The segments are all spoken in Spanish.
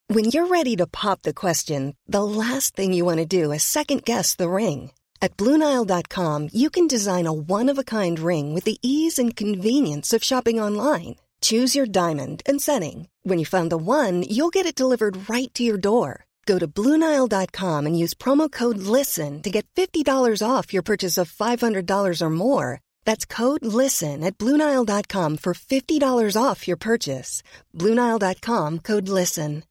When you're ready to pop the question, the last thing you want to do is second-guess the ring. At BlueNile.com, you can design a one-of-a-kind ring with the ease and convenience of shopping online. Choose your diamond and setting. When you find the one, you'll get it delivered right to your door. Go to BlueNile.com and use promo code LISTEN to get $50 off your purchase of $500 or more. That's code LISTEN at BlueNile.com for $50 off your purchase. BlueNile.com, code LISTEN.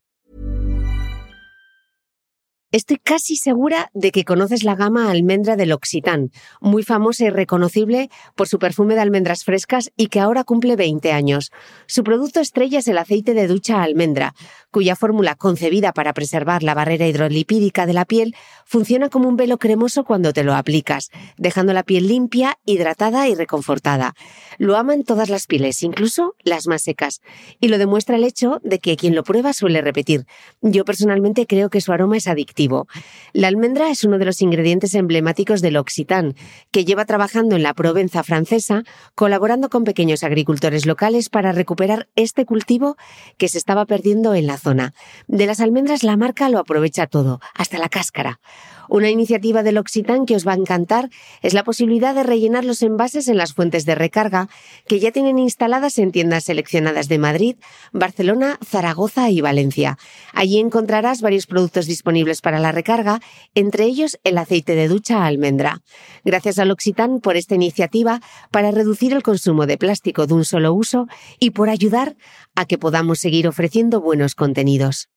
Estoy casi segura de que conoces la gama almendra de L'Occitane, muy famosa y reconocible por su perfume de almendras frescas y que ahora cumple 20 años. Su producto estrella es el aceite de ducha almendra, cuya fórmula, concebida para preservar la barrera hidrolipídica de la piel, funciona como un velo cremoso cuando te lo aplicas, dejando la piel limpia, hidratada y reconfortada. Lo aman todas las pieles, incluso las más secas, y lo demuestra el hecho de que quien lo prueba suele repetir. Yo personalmente creo que su aroma es adictivo. La almendra es uno de los ingredientes emblemáticos de L'Occitane, que lleva trabajando en la Provenza francesa, colaborando con pequeños agricultores locales para recuperar este cultivo que se estaba perdiendo en la zona. De las almendras la marca lo aprovecha todo, hasta la cáscara. Una iniciativa de L'Occitane que os va a encantar es la posibilidad de rellenar los envases en las fuentes de recarga que ya tienen instaladas en tiendas seleccionadas de Madrid, Barcelona, Zaragoza y Valencia. Allí encontrarás varios productos disponibles para la recarga, entre ellos el aceite de ducha almendra. Gracias a L'Occitane por esta iniciativa para reducir el consumo de plástico de un solo uso y por ayudar a que podamos seguir ofreciendo buenos contenidos.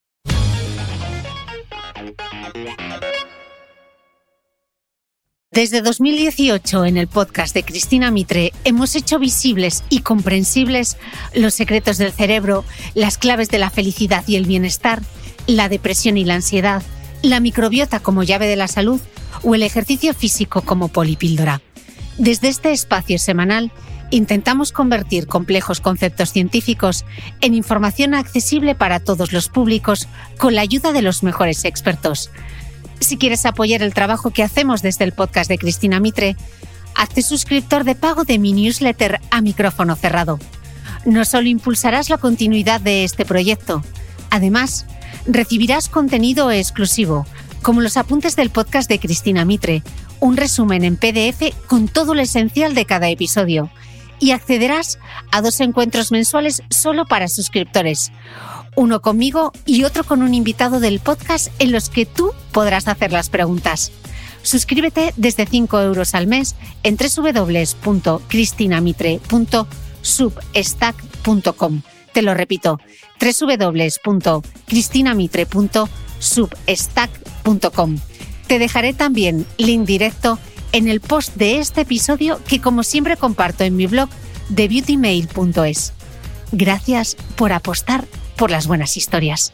Desde 2018, en el podcast de Cristina Mitre, hemos hecho visibles y comprensibles los secretos del cerebro, las claves de la felicidad y el bienestar, la depresión y la ansiedad, la microbiota como llave de la salud o el ejercicio físico como polipíldora. Desde este espacio semanal, intentamos convertir complejos conceptos científicos en información accesible para todos los públicos con la ayuda de los mejores expertos. Si quieres apoyar el trabajo que hacemos desde el podcast de Cristina Mitre, hazte suscriptor de pago de mi newsletter a micrófono cerrado. No solo impulsarás la continuidad de este proyecto, además, recibirás contenido exclusivo, como los apuntes del podcast de Cristina Mitre, un resumen en PDF con todo lo esencial de cada episodio, y accederás a 2 encuentros mensuales solo para suscriptores. Uno conmigo y otro con un invitado del podcast en los que tú podrás hacer las preguntas. Suscríbete desde 5 € al mes en www.cristinamitre.substack.com. Te lo repito, www.cristinamitre.substack.com. Te dejaré también link directo en el post de este episodio que, como siempre, comparto en mi blog de beautymail.es. Gracias por apostar por las buenas historias.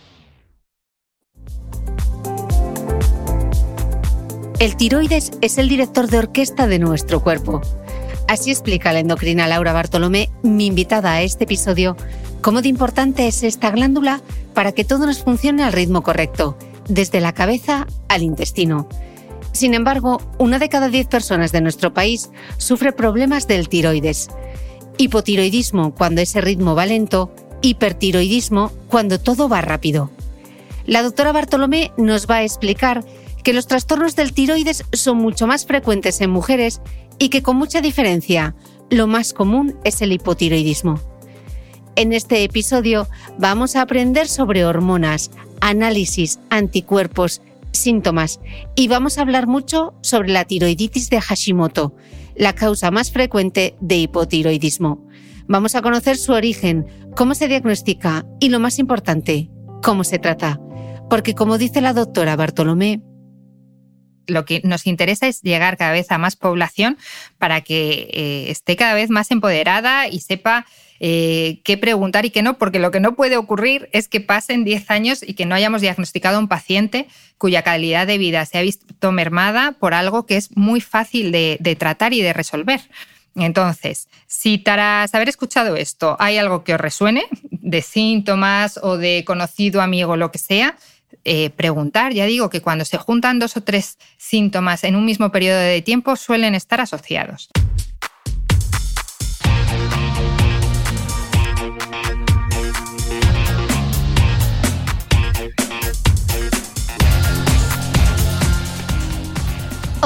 El tiroides es el director de orquesta de nuestro cuerpo. Así explica la endocrina Laura Bartolomé, mi invitada a este episodio, cómo de importante es esta glándula para que todo nos funcione al ritmo correcto, desde la cabeza al intestino. Sin embargo, 1 de cada 10 personas de nuestro país sufre problemas del tiroides. Hipotiroidismo cuando ese ritmo va lento, hipertiroidismo cuando todo va rápido. La doctora Bartolomé nos va a explicar que los trastornos del tiroides son mucho más frecuentes en mujeres y que, con mucha diferencia, lo más común es el hipotiroidismo. En este episodio vamos a aprender sobre hormonas, análisis, anticuerpos, síntomas y vamos a hablar mucho sobre la tiroiditis de Hashimoto, la causa más frecuente de hipotiroidismo. Vamos a conocer su origen, cómo se diagnostica y, lo más importante, cómo se trata. Porque, como dice la doctora Bartolomé, lo que nos interesa es llegar cada vez a más población para que esté cada vez más empoderada y sepa qué preguntar y qué no, porque lo que no puede ocurrir es que pasen 10 años y que no hayamos diagnosticado a un paciente cuya calidad de vida se ha visto mermada por algo que es muy fácil de tratar y de resolver. Entonces, si tras haber escuchado esto hay algo que os resuene, de síntomas o de conocido, amigo, lo que sea, preguntar. Ya digo que cuando se juntan 2 o 3 síntomas en un mismo periodo de tiempo suelen estar asociados.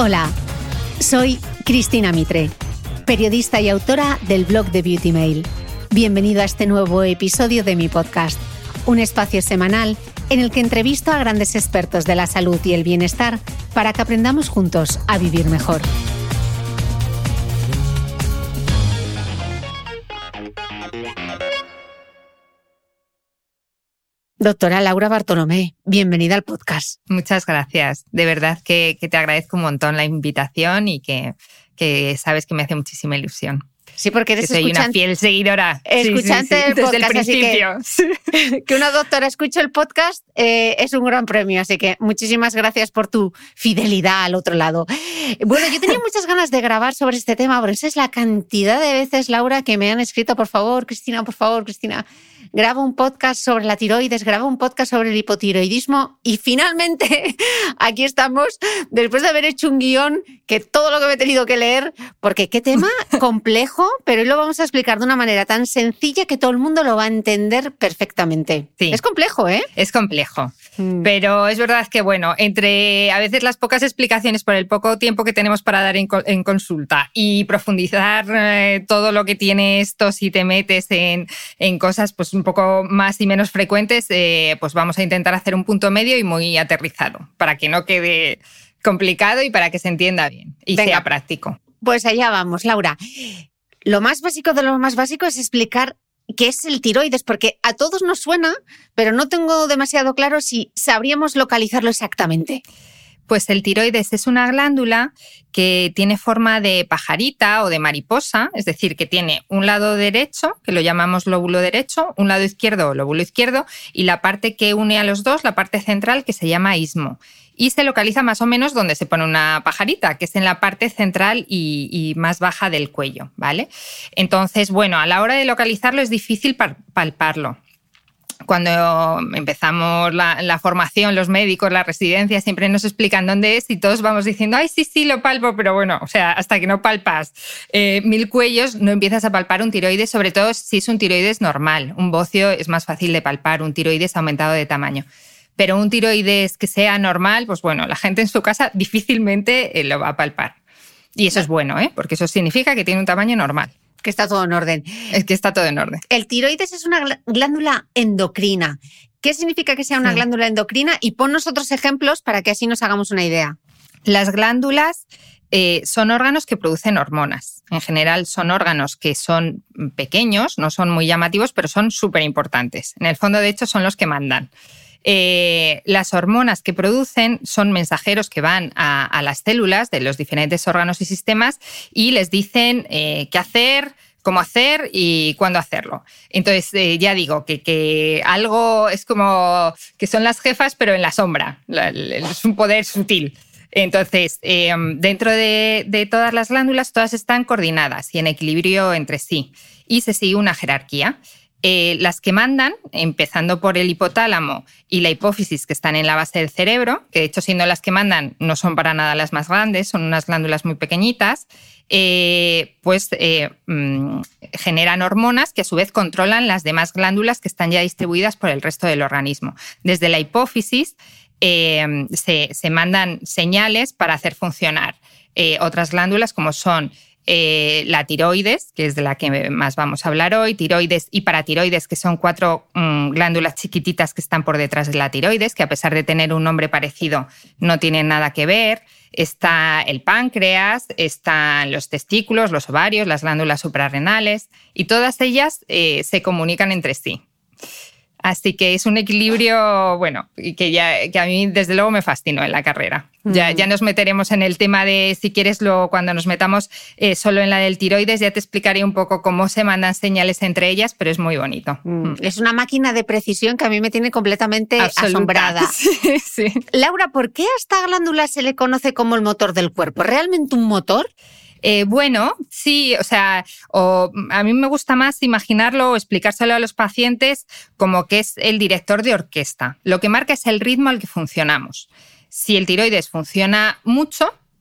Hola, soy Cristina Mitre, periodista y autora del blog de Beauty Mail. Bienvenido a este nuevo episodio de mi podcast, un espacio semanal en el que entrevisto a grandes expertos de la salud y el bienestar para que aprendamos juntos a vivir mejor. Doctora Laura Bartolomé, bienvenida al podcast. Muchas gracias. De verdad que te agradezco un montón la invitación y que sabes que me hace muchísima ilusión. Sí, porque eres soy una fiel seguidora. Escuchante del podcast, desde el principio. Así que una doctora escuche el podcast es un gran premio, así que muchísimas gracias por tu fidelidad al otro lado. Bueno, yo tenía muchas ganas de grabar sobre este tema, pero esa es la cantidad de veces, Laura, que me han escrito, por favor, Cristina, graba un podcast sobre la tiroides, graba un podcast sobre el hipotiroidismo y finalmente aquí estamos después de haber hecho un guión que todo lo que me he tenido que leer, porque qué tema complejo, pero hoy lo vamos a explicar de una manera tan sencilla que todo el mundo lo va a entender perfectamente. Sí. Es complejo, ¿eh? Es complejo, pero es verdad que, bueno, entre a veces las pocas explicaciones por el poco tiempo que tenemos para dar en consulta y profundizar todo lo que tiene esto si te metes en cosas pues un poco más y menos frecuentes, pues vamos a intentar hacer un punto medio y muy aterrizado para que no quede complicado y para que se entienda bien y sea práctico. Pues allá vamos, Laura. Lo más básico de lo más básico es explicar qué es el tiroides, porque a todos nos suena, pero no tengo demasiado claro si sabríamos localizarlo exactamente. Pues el tiroides es una glándula que tiene forma de pajarita o de mariposa, es decir, que tiene un lado derecho, que lo llamamos lóbulo derecho, un lado izquierdo o lóbulo izquierdo, y la parte que une a los dos, la parte central, que se llama istmo. Y se localiza más o menos donde se pone una pajarita, que es en la parte central y más baja del cuello, ¿vale? Entonces, bueno, a la hora de localizarlo es difícil palparlo. Cuando empezamos la formación, los médicos, la residencia, siempre nos explican dónde es y todos vamos diciendo, ay, sí, lo palpo, pero bueno, o sea, hasta que no palpas 1000 cuellos, no empiezas a palpar un tiroides, sobre todo si es un tiroides normal. Un bocio es más fácil de palpar, un tiroides aumentado de tamaño. Pero un tiroides que sea normal, pues bueno, la gente en su casa difícilmente lo va a palpar. Y eso es bueno, porque eso significa que tiene un tamaño normal. Que está todo en orden. Es que está todo en orden. El tiroides es una glándula endocrina. ¿Qué significa que sea una glándula endocrina? Y ponnos otros ejemplos para que así nos hagamos una idea. Las glándulas son órganos que producen hormonas. En general son órganos que son pequeños, no son muy llamativos, pero son súper importantes. En el fondo, de hecho, son los que mandan. Las hormonas que producen son mensajeros que van a las células de los diferentes órganos y sistemas y les dicen qué hacer, cómo hacer y cuándo hacerlo. Entonces, ya digo que algo es como que son las jefas, pero en la sombra. Es un poder sutil. Entonces, dentro de todas las glándulas, todas están coordinadas y en equilibrio entre sí. Y se sigue una jerarquía. Las que mandan, empezando por el hipotálamo y la hipófisis, que están en la base del cerebro, que de hecho siendo las que mandan no son para nada las más grandes, son unas glándulas muy pequeñitas, generan hormonas que a su vez controlan las demás glándulas que están ya distribuidas por el resto del organismo. Desde la hipófisis se mandan señales para hacer funcionar otras glándulas como son la tiroides, que es de la que más vamos a hablar hoy, tiroides y paratiroides, que son 4 glándulas chiquititas que están por detrás de la tiroides, que a pesar de tener un nombre parecido no tienen nada que ver. Está el páncreas, están los testículos, los ovarios, las glándulas suprarrenales y todas ellas se comunican entre sí. Así que es un equilibrio, bueno, que a mí desde luego me fascinó en la carrera. Ya nos meteremos en el tema de, si quieres, cuando nos metamos solo en la del tiroides, ya te explicaré un poco cómo se mandan señales entre ellas, pero es muy bonito. Es una máquina de precisión que a mí me tiene completamente asombrada. Sí. Laura, ¿por qué a esta glándula se le conoce como el motor del cuerpo? ¿Es realmente un motor? Bueno, sí, o sea, a mí me gusta más imaginarlo o explicárselo a los pacientes como que es el director de orquesta. Lo que marca es el ritmo al que funcionamos. Si el tiroides funciona mucho,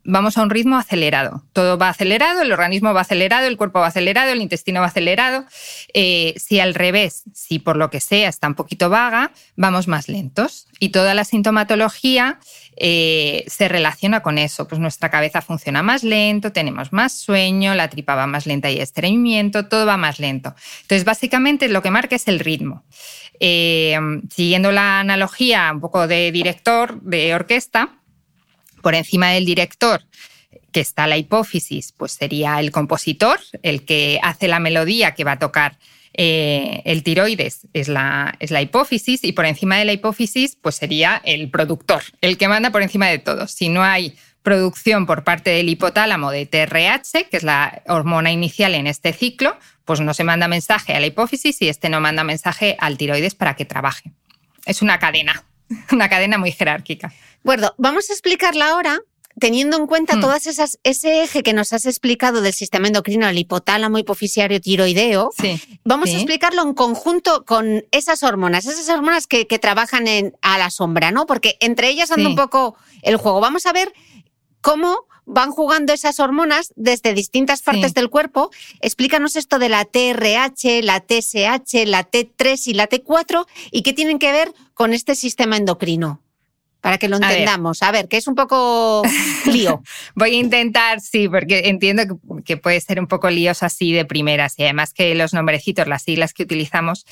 vamos a un ritmo acelerado. Todo va acelerado, el organismo va acelerado, el cuerpo va acelerado, el intestino va acelerado. Si al revés, si por lo que sea está un poquito vaga, vamos más lentos. Y toda la sintomatología se relaciona con eso. Pues nuestra cabeza funciona más lento, tenemos más sueño, la tripa va más lenta y estreñimiento, todo va más lento. Entonces, básicamente lo que marca es el ritmo. Siguiendo la analogía un poco de director, de orquesta, por encima del director, que está la hipófisis, pues sería el compositor, el que hace la melodía que va a tocar el tiroides, es la hipófisis, y por encima de la hipófisis pues sería el productor, el que manda por encima de todo. Si no hay producción por parte del hipotálamo de TRH, que es la hormona inicial en este ciclo, pues no se manda mensaje a la hipófisis y no manda mensaje al tiroides para que trabaje. Es una cadena muy jerárquica. Bueno, vamos a explicarla ahora teniendo en cuenta todas ese eje que nos has explicado del sistema endocrino, el hipotálamo, hipofisiario, tiroideo. Sí, vamos a explicarlo en conjunto con esas hormonas que trabajan a la sombra, ¿no? Porque entre ellas anda un poco el juego. Vamos a ver cómo van jugando esas hormonas desde distintas partes del cuerpo. Explícanos esto de la TRH, la TSH, la T3 y la T4 y qué tienen que ver con este sistema endocrino. Para que lo entendamos. A ver, que es un poco lío. Voy a intentar, sí, porque entiendo que puede ser un poco líoso así de primeras y además que los nombrecitos, las siglas que utilizamos.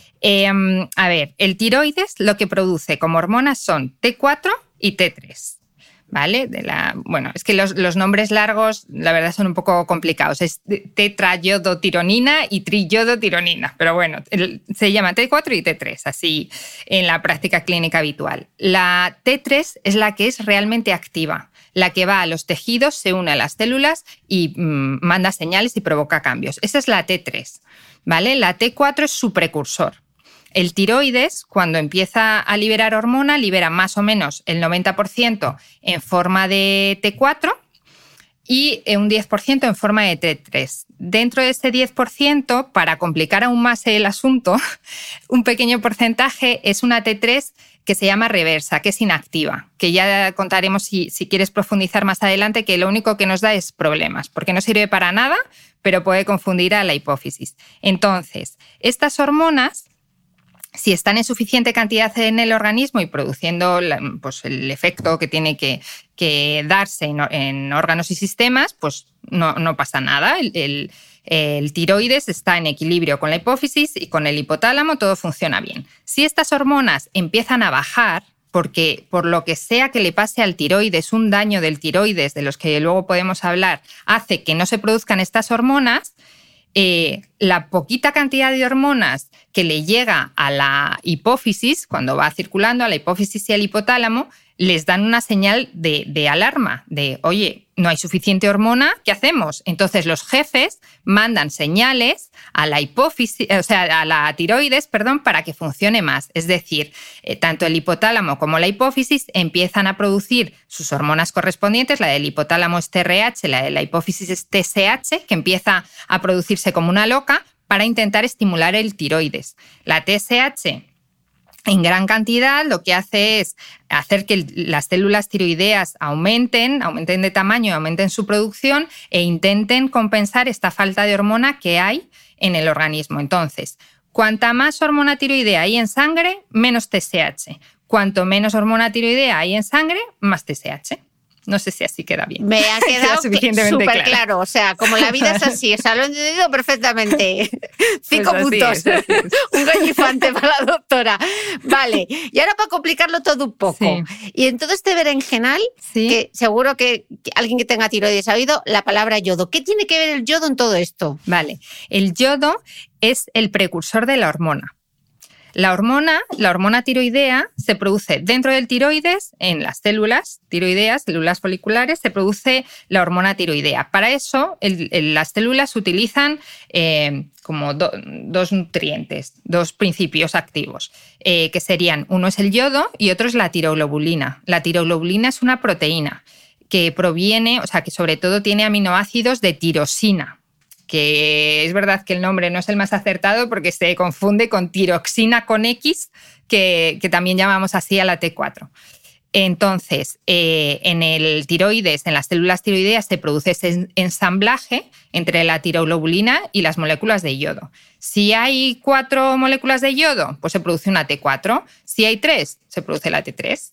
A ver, el tiroides lo que produce como hormonas son T4 y T3. ¿Vale? Es que los nombres largos, la verdad, son un poco complicados. Es tetrayodotironina y triyodotironina, pero bueno, se llama T4 y T3, así en la práctica clínica habitual. La T3 es la que es realmente activa, la que va a los tejidos, se une a las células y manda señales y provoca cambios. Esa es la T3, ¿vale? La T4 es su precursor. El tiroides, cuando empieza a liberar hormona, libera más o menos el 90% en forma de T4 y un 10% en forma de T3. Dentro de ese 10%, para complicar aún más el asunto, un pequeño porcentaje es una T3 que se llama reversa, que es inactiva, que ya contaremos si quieres profundizar más adelante, que lo único que nos da es problemas, porque no sirve para nada, pero puede confundir a la hipófisis. Entonces, estas hormonas, si están en suficiente cantidad en el organismo y produciendo pues, el efecto que tiene que darse en órganos y sistemas, pues no pasa nada. El tiroides está en equilibrio con la hipófisis y con el hipotálamo todo funciona bien. Si estas hormonas empiezan a bajar, porque por lo que sea que le pase al tiroides, un daño del tiroides, de los que luego podemos hablar, hace que no se produzcan estas hormonas, la poquita cantidad de hormonas que le llega a la hipófisis, cuando va circulando a la hipófisis y al hipotálamo, les dan una señal de alarma, de, oye, no hay suficiente hormona, ¿qué hacemos? Entonces los jefes mandan señales a la hipófisis, o sea, a la tiroides, para que funcione más. Es decir, tanto el hipotálamo como la hipófisis empiezan a producir sus hormonas correspondientes. La del hipotálamo es TRH, la de la hipófisis es TSH, que empieza a producirse como una loca para intentar estimular el tiroides. La TSH, en gran cantidad, lo que hace es hacer que las células tiroideas aumenten de tamaño, aumenten su producción e intenten compensar esta falta de hormona que hay en el organismo. Entonces, cuanta más hormona tiroidea hay en sangre, menos TSH. Cuanto menos hormona tiroidea hay en sangre, más TSH. No sé si así queda bien. Me ha quedado súper claro. O sea, como la vida es así, o sea, lo he entendido perfectamente. 5 pues puntos. Así es. Un gallifante para la doctora. Vale, y ahora para complicarlo todo un poco. Sí. Y en todo este berenjenal, que seguro que alguien que tenga tiroides ha oído la palabra yodo. ¿Qué tiene que ver el yodo en todo esto? Vale, el yodo es el precursor de la hormona. La hormona tiroidea, se produce dentro del tiroides, en las células tiroideas, células foliculares, se produce la hormona tiroidea. Para eso, las células utilizan como dos nutrientes, dos principios activos, que serían, uno es el yodo y otro es la tiroglobulina. La tiroglobulina es una proteína que proviene, o sea, que sobre todo tiene aminoácidos de tirosina, que es verdad que el nombre no es el más acertado porque se confunde con tiroxina con X, que también llamamos así a la T4. Entonces, en el tiroides, en las células tiroideas, se produce ese ensamblaje entre la tiroglobulina y las moléculas de yodo. Si hay 4 moléculas de yodo, pues se produce una T4. Si hay 3, se produce la T3.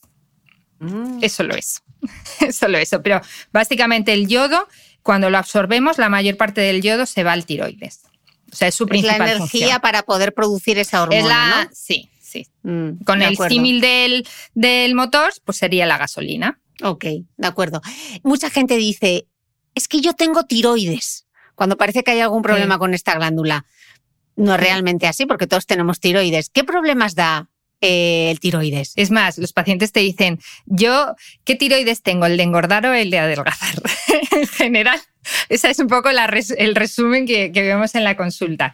Es solo eso. Es solo eso. Pero básicamente el yodo, cuando lo absorbemos, la mayor parte del yodo se va al tiroides. O sea, es su principal función. Es la energía para poder producir esa hormona, ¿no? Sí. Con el símil del motor, pues sería la gasolina. Ok, de acuerdo. Mucha gente dice, es que yo tengo tiroides, cuando parece que hay algún problema con esta glándula. No es realmente así, porque todos tenemos tiroides. ¿Qué problemas da el tiroides? Es más, los pacientes te dicen, ¿qué tiroides tengo? ¿El de engordar o el de adelgazar? En general, ese es un poco el resumen que vemos en la consulta.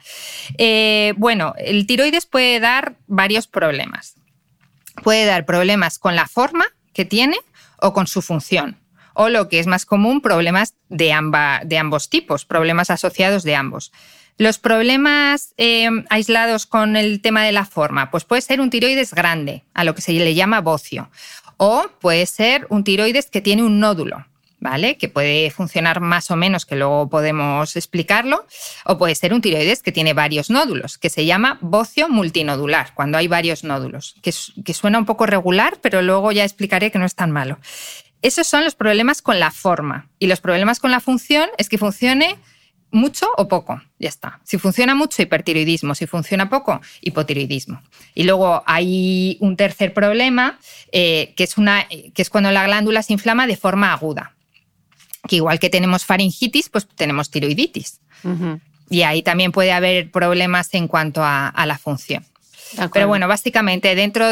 Bueno, el tiroides puede dar varios problemas. Puede dar problemas con la forma que tiene o con su función. O lo que es más común, problemas de ambos tipos, problemas asociados de ambos. Los problemas aislados con el tema de la forma, pues puede ser un tiroides grande, a lo que se le llama bocio. O puede ser un tiroides que tiene un nódulo, ¿vale? Que puede funcionar más o menos, que luego podemos explicarlo. O puede ser un tiroides que tiene varios nódulos, que se llama bocio multinodular, cuando hay varios nódulos, que suena un poco regular, pero luego ya explicaré que no es tan malo. Esos son los problemas con la forma. Y los problemas con la función es que funcione mucho o poco, ya está. Si funciona mucho, hipertiroidismo. Si funciona poco, hipotiroidismo. Y luego hay un tercer problema, que es cuando la glándula se inflama de forma aguda. Que igual que tenemos faringitis, pues tenemos tiroiditis. Uh-huh. Y ahí también puede haber problemas en cuanto a la función. Pero bueno, básicamente dentro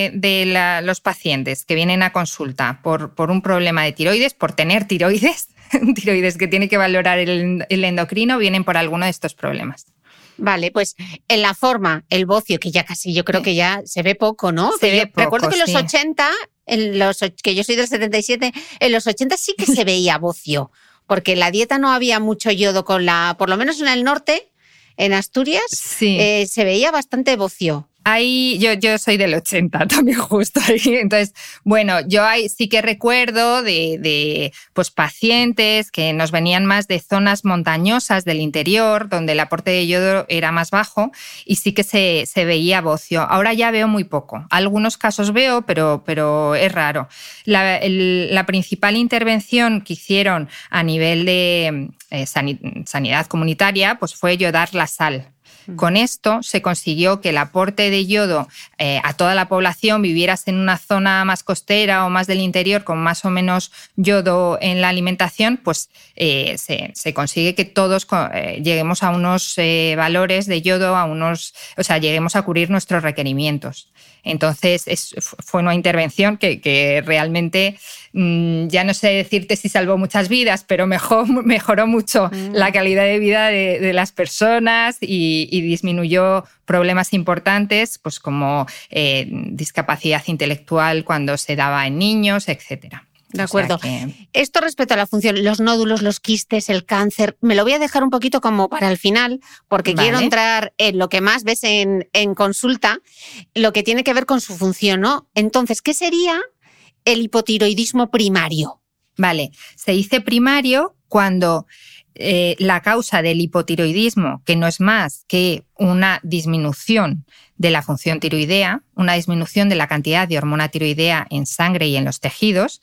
de los pacientes que vienen a consulta por un problema de tiroides, por tener tiroides, un tiroides que tiene que valorar el endocrino, vienen por alguno de estos problemas. Vale, pues en la forma, el bocio, que ya casi yo creo que ya se ve poco, ¿no? Se ve poco, recuerdo que en los 80, que yo soy del 77, en los 80 sí que se veía bocio, porque en la dieta no había mucho yodo por lo menos en el norte, en Asturias, sí. Se veía bastante bocio. Ahí yo soy del 80 también justo ahí. Entonces, bueno, yo ahí sí que recuerdo de pues pacientes que nos venían más de zonas montañosas del interior, donde el aporte de yodo era más bajo y sí que se veía bocio. Ahora ya veo muy poco. Algunos casos veo, pero es raro. La principal intervención que hicieron a nivel de sanidad comunitaria pues fue yodar la sal. Con esto se consiguió que el aporte de yodo a toda la población, vivieras en una zona más costera o más del interior con más o menos yodo en la alimentación, pues se consigue que todos lleguemos a unos valores de yodo, lleguemos a cubrir nuestros requerimientos. Entonces fue una intervención que realmente ya no sé decirte si salvó muchas vidas, pero mejoró mucho la calidad de vida de las personas y disminuyó problemas importantes, pues como discapacidad intelectual cuando se daba en niños, etcétera. De acuerdo. Esto respecto a la función, los nódulos, los quistes, el cáncer, me lo voy a dejar un poquito como para el final, porque quiero entrar en lo que más ves en consulta, lo que tiene que ver con su función, ¿no? Entonces, ¿qué sería el hipotiroidismo primario? Vale, se dice primario cuando la causa del hipotiroidismo, que no es más que una disminución de la función tiroidea, una disminución de la cantidad de hormona tiroidea en sangre y en los tejidos,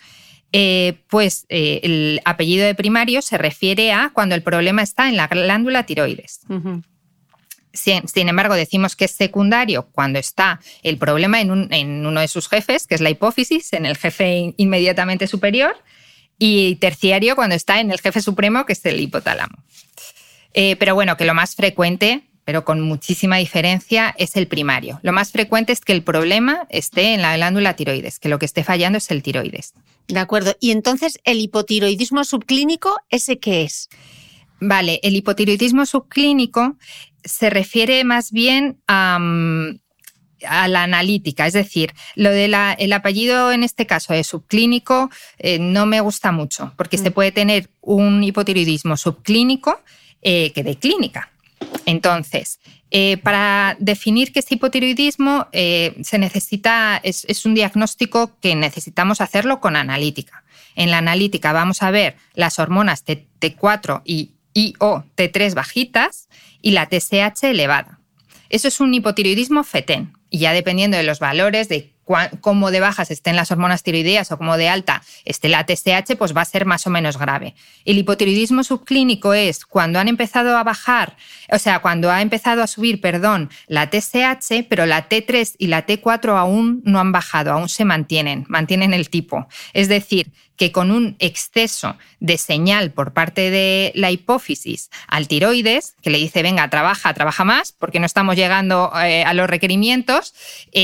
el apellido de primario se refiere a cuando el problema está en la glándula tiroides. Uh-huh. Sin embargo, decimos que es secundario cuando está el problema en uno de sus jefes, que es la hipófisis, en el jefe inmediatamente superior, y terciario cuando está en el jefe supremo, que es el hipotálamo. Pero bueno, que lo más frecuente, pero con muchísima diferencia, es el primario. Lo más frecuente es que el problema esté en la glándula tiroides, que lo que esté fallando es el tiroides. De acuerdo. Y entonces, ¿el hipotiroidismo subclínico, ese qué es? Vale, el hipotiroidismo subclínico se refiere más bien a la analítica, es decir, lo de el apellido en este caso de subclínico no me gusta mucho, porque se puede tener un hipotiroidismo subclínico que de clínica. Entonces, para definir qué es hipotiroidismo, se necesita, es un diagnóstico que necesitamos hacerlo con analítica. En la analítica vamos a ver las hormonas T4 y o T3 bajitas y la TSH elevada. Eso es un hipotiroidismo fetén. Y ya dependiendo de los valores, de cómo de bajas estén las hormonas tiroideas o cómo de alta esté la TSH, pues va a ser más o menos grave. El hipotiroidismo subclínico es cuando han empezado a bajar, o sea, cuando ha empezado a subir, la TSH, pero la T3 y la T4 aún no han bajado, aún se mantienen el tipo. Es decir, que con un exceso de señal por parte de la hipófisis al tiroides, que le dice, venga, trabaja más, porque no estamos llegando a los requerimientos,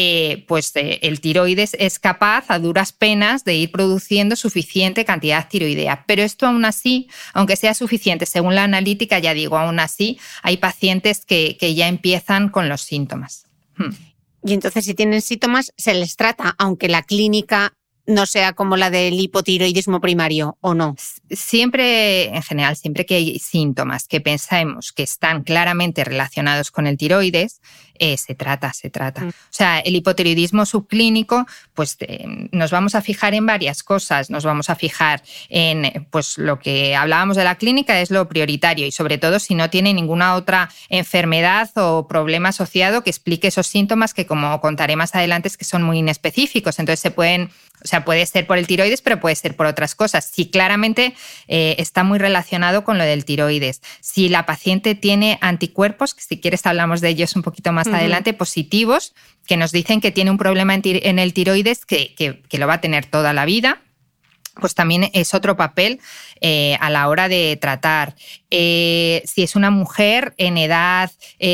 el tiroides es capaz, a duras penas, de ir produciendo suficiente cantidad tiroidea. Pero esto aún así, aunque sea suficiente, según la analítica, ya digo, aún así, hay pacientes que ya empiezan con los síntomas. Y entonces, si tienen síntomas, se les trata, aunque la clínica no sea como la del hipotiroidismo primario, ¿o no? Siempre, en general, siempre que hay síntomas que pensamos que están claramente relacionados con el tiroides, se trata. O sea, el hipotiroidismo subclínico, pues nos vamos a fijar en varias cosas. Nos vamos a fijar en, pues lo que hablábamos de la clínica es lo prioritario y sobre todo si no tiene ninguna otra enfermedad o problema asociado que explique esos síntomas que, como contaré más adelante, es que son muy inespecíficos. Entonces se pueden, o sea, puede ser por el tiroides, pero puede ser por otras cosas. Si claramente está muy relacionado con lo del tiroides. Si la paciente tiene anticuerpos, que si quieres hablamos de ellos un poquito más adelante, positivos, que nos dicen que tiene un problema en el tiroides que lo va a tener toda la vida, pues también es otro papel a la hora de tratar. Si es una mujer en edad,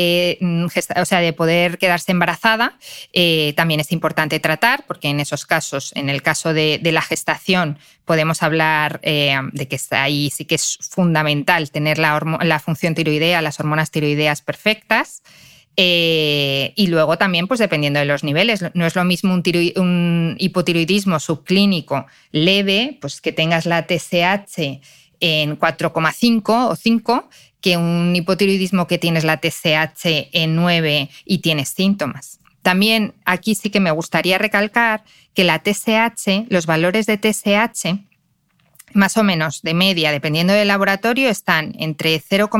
o sea, de poder quedarse embarazada, también es importante tratar, porque en esos casos, en el caso de la gestación, podemos hablar de que ahí sí que es fundamental tener la función tiroidea, las hormonas tiroideas perfectas. Y luego también, pues dependiendo de los niveles, no es lo mismo un hipotiroidismo subclínico leve, pues que tengas la TSH en 4,5 o 5, que un hipotiroidismo que tienes la TSH en 9 y tienes síntomas. También aquí sí que me gustaría recalcar que la TSH, los valores de TSH, más o menos de media, dependiendo del laboratorio, están entre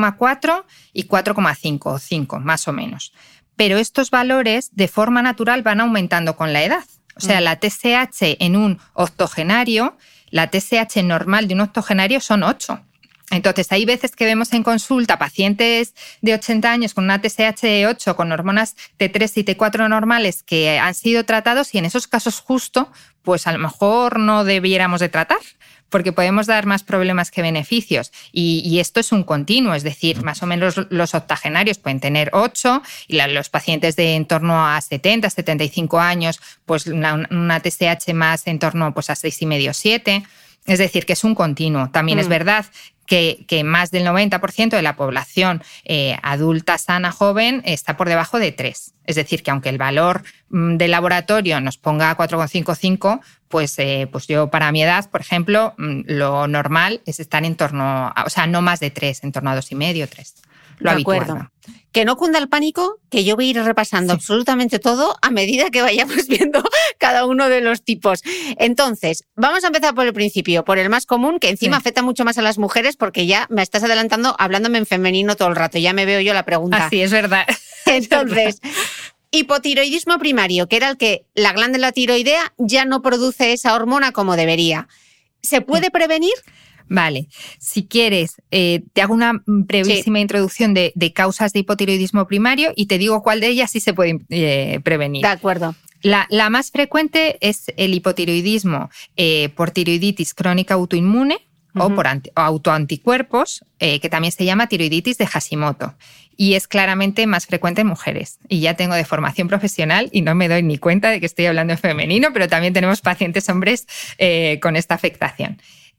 0,4 y 4,5 o 5, más o menos. Pero estos valores de forma natural van aumentando con la edad. O sea, la TSH en un octogenario, la TSH normal de un octogenario son 8. Entonces, hay veces que vemos en consulta pacientes de 80 años con una TSH de 8, con hormonas T3 y T4 normales que han sido tratados y en esos casos justo, pues a lo mejor no debiéramos de tratar, porque podemos dar más problemas que beneficios. Y esto es un continuo, es decir, más o menos los octogenarios pueden tener 8 y los pacientes de en torno a 70, 75 años, pues una TSH más en torno pues, a 6,5, 7. Es decir, que es un continuo. También es verdad que más del 90% de la población adulta, sana, joven, está por debajo de 3. Es decir, que aunque el valor del laboratorio nos ponga 4,55, pues yo para mi edad, por ejemplo, lo normal es estar en torno a, o sea, no más de 3, en torno a 2,5, 3. Lo habitual. De acuerdo. Que no cunda el pánico, que yo voy a ir repasando absolutamente todo a medida que vayamos viendo cada uno de los tipos. Entonces, vamos a empezar por el principio, por el más común, que encima afecta mucho más a las mujeres, porque ya me estás adelantando hablándome en femenino todo el rato, ya me veo yo la pregunta. Así es verdad. Entonces, hipotiroidismo primario, que era el que la glándula tiroidea ya no produce esa hormona como debería. ¿Se puede prevenir? Vale, si quieres, te hago una brevísima introducción de causas de hipotiroidismo primario y te digo cuál de ellas sí se puede prevenir. De acuerdo. La más frecuente es el hipotiroidismo por tiroiditis crónica autoinmune o por autoanticuerpos, que también se llama tiroiditis de Hashimoto. Y es claramente más frecuente en mujeres. Y ya tengo de formación profesional y no me doy ni cuenta de que estoy hablando en femenino, pero también tenemos pacientes hombres con esta afectación.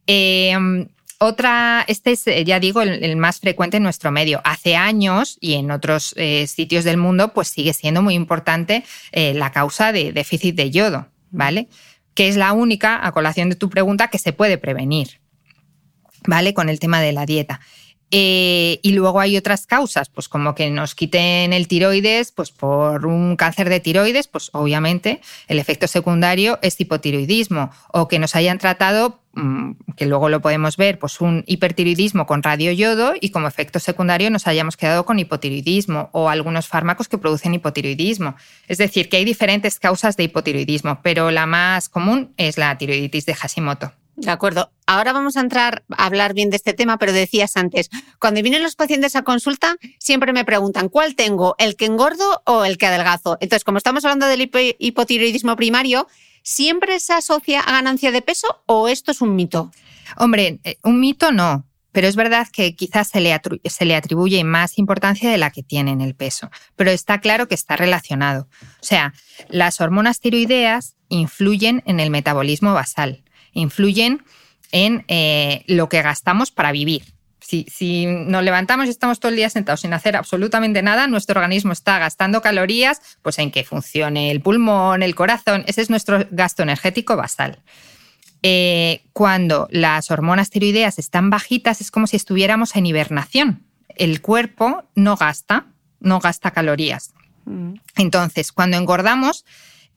Este es, ya digo, el más frecuente en nuestro medio. Hace años y en otros sitios del mundo, pues sigue siendo muy importante la causa de déficit de yodo, ¿vale? Que es la única, a colación de tu pregunta, que se puede prevenir, ¿vale? Con el tema de la dieta. Y luego hay otras causas, pues como que nos quiten el tiroides, pues por un cáncer de tiroides, pues obviamente el efecto secundario es hipotiroidismo, o que nos hayan tratado, que luego lo podemos ver, pues un hipertiroidismo con radioyodo y como efecto secundario nos hayamos quedado con hipotiroidismo, o algunos fármacos que producen hipotiroidismo. Es decir, que hay diferentes causas de hipotiroidismo, pero la más común es la tiroiditis de Hashimoto. De acuerdo. Ahora vamos a entrar a hablar bien de este tema, pero decías antes, cuando vienen los pacientes a consulta, siempre me preguntan, ¿cuál tengo? ¿El que engordo o el que adelgazo? Entonces, como estamos hablando del hipotiroidismo primario, ¿siempre se asocia a ganancia de peso o esto es un mito? Hombre, un mito no, pero es verdad que quizás se le atribuye más importancia de la que tiene en el peso, pero está claro que está relacionado. O sea, las hormonas tiroideas influyen en el metabolismo basal, influyen en lo que gastamos para vivir. Si nos levantamos y estamos todo el día sentados sin hacer absolutamente nada, nuestro organismo está gastando calorías pues en que funcione el pulmón, el corazón. Ese es nuestro gasto energético basal. Cuando las hormonas tiroideas están bajitas, es como si estuviéramos en hibernación. El cuerpo no gasta calorías. Entonces, cuando engordamos,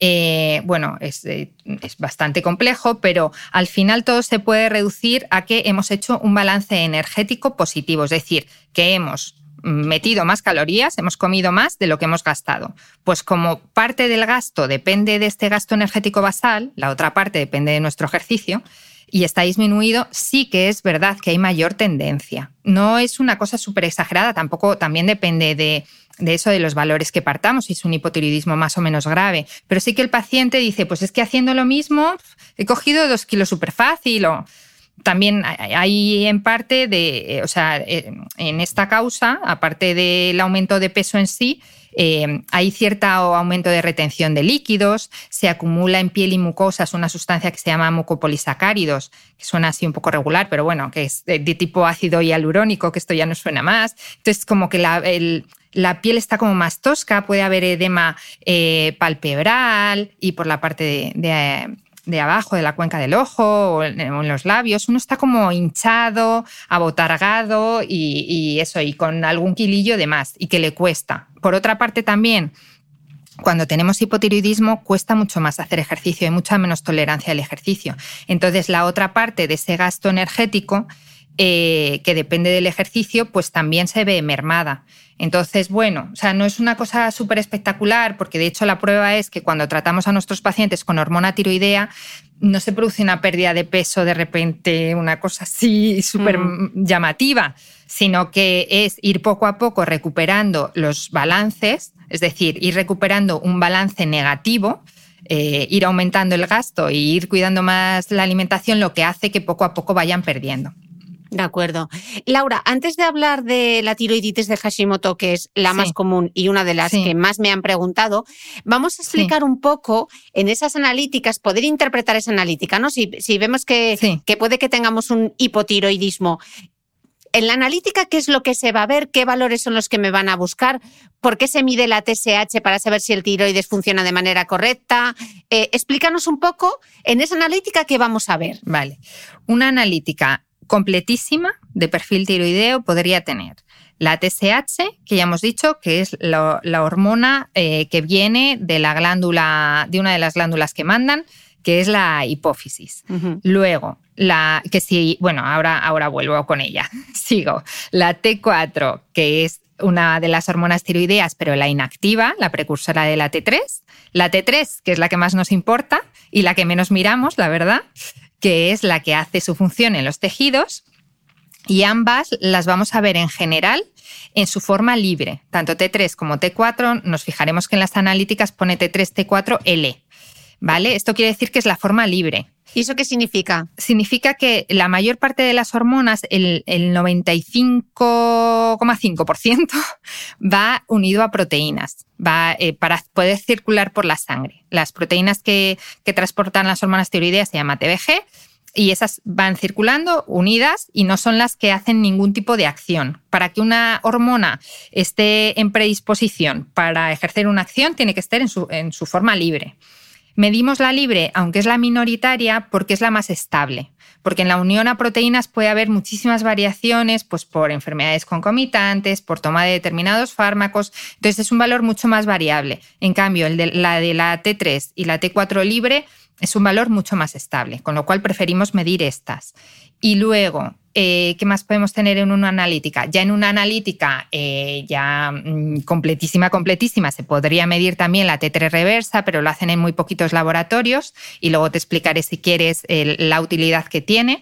es bastante complejo, pero al final todo se puede reducir a que hemos hecho un balance energético positivo, es decir, que hemos metido más calorías, hemos comido más de lo que hemos gastado. Pues como parte del gasto depende de este gasto energético basal, la otra parte depende de nuestro ejercicio, y está disminuido, sí que es verdad que hay mayor tendencia. No es una cosa súper exagerada, también depende de eso, de los valores que partamos, si es un hipotiroidismo más o menos grave. Pero sí que el paciente dice, pues es que haciendo lo mismo he cogido 2 kilos súper fácil. O también hay en parte en esta causa, aparte del aumento de peso en sí, hay cierto aumento de retención de líquidos, se acumula en piel y mucosas una sustancia que se llama mucopolisacáridos, que suena así un poco regular, pero bueno, que es de tipo ácido hialurónico, que esto ya no suena más. Entonces, como que la piel está como más tosca, puede haber edema palpebral y por la parte de abajo de la cuenca del ojo o en los labios. Uno está como hinchado, abotargado y eso, y con algún kilillo de más y que le cuesta. Por otra parte también, cuando tenemos hipotiroidismo cuesta mucho más hacer ejercicio, hay mucha menos tolerancia al ejercicio. Entonces la otra parte de ese gasto energético que depende del ejercicio, pues también se ve mermada. Entonces, no es una cosa súper espectacular, porque de hecho la prueba es que cuando tratamos a nuestros pacientes con hormona tiroidea, no se produce una pérdida de peso de repente, una cosa así súper llamativa, sino que es ir poco a poco recuperando los balances, es decir, ir recuperando un balance negativo, ir aumentando el gasto e ir cuidando más la alimentación, lo que hace que poco a poco vayan perdiendo. De acuerdo. Laura, antes de hablar de la tiroiditis de Hashimoto, que es la más común y una de las que más me han preguntado, vamos a explicar un poco en esas analíticas, poder interpretar esa analítica, ¿no? Si vemos que puede que tengamos un hipotiroidismo. En la analítica, ¿qué es lo que se va a ver? ¿Qué valores son los que me van a buscar? ¿Por qué se mide la TSH para saber si el tiroides funciona de manera correcta? Explícanos un poco en esa analítica qué vamos a ver. Vale. Una analítica completísima de perfil tiroideo podría tener la TSH, que ya hemos dicho que es la hormona que viene de la glándula, de una de las glándulas que mandan, que es la hipófisis. Uh-huh. Luego, ahora vuelvo con ella. Sigo. La T4, que es una de las hormonas tiroideas, pero la inactiva, la precursora de la T3. La T3, que es la que más nos importa y la que menos miramos, la verdad, que es la que hace su función en los tejidos, y ambas las vamos a ver en general en su forma libre. Tanto T3 como T4, nos fijaremos que en las analíticas pone T3, T4, L. ¿Vale? Esto quiere decir que es la forma libre. ¿Y eso qué significa? Significa que la mayor parte de las hormonas, el 95,5%, va unido a proteínas, va para poder circular por la sangre. Las proteínas que transportan las hormonas tiroideas se llama TBG y esas van circulando unidas y no son las que hacen ningún tipo de acción. Para que una hormona esté en predisposición para ejercer una acción, tiene que estar en su forma libre. Medimos la libre, aunque es la minoritaria, porque es la más estable. Porque en la unión a proteínas puede haber muchísimas variaciones, pues por enfermedades concomitantes, por toma de determinados fármacos. Entonces es un valor mucho más variable. En cambio, la de la T3 y la T4 libre es un valor mucho más estable, con lo cual preferimos medir estas. Y luego, ¿qué más podemos tener en una analítica? Ya en una analítica completísima, se podría medir también la T3 reversa, pero lo hacen en muy poquitos laboratorios y luego te explicaré si quieres la utilidad que tiene.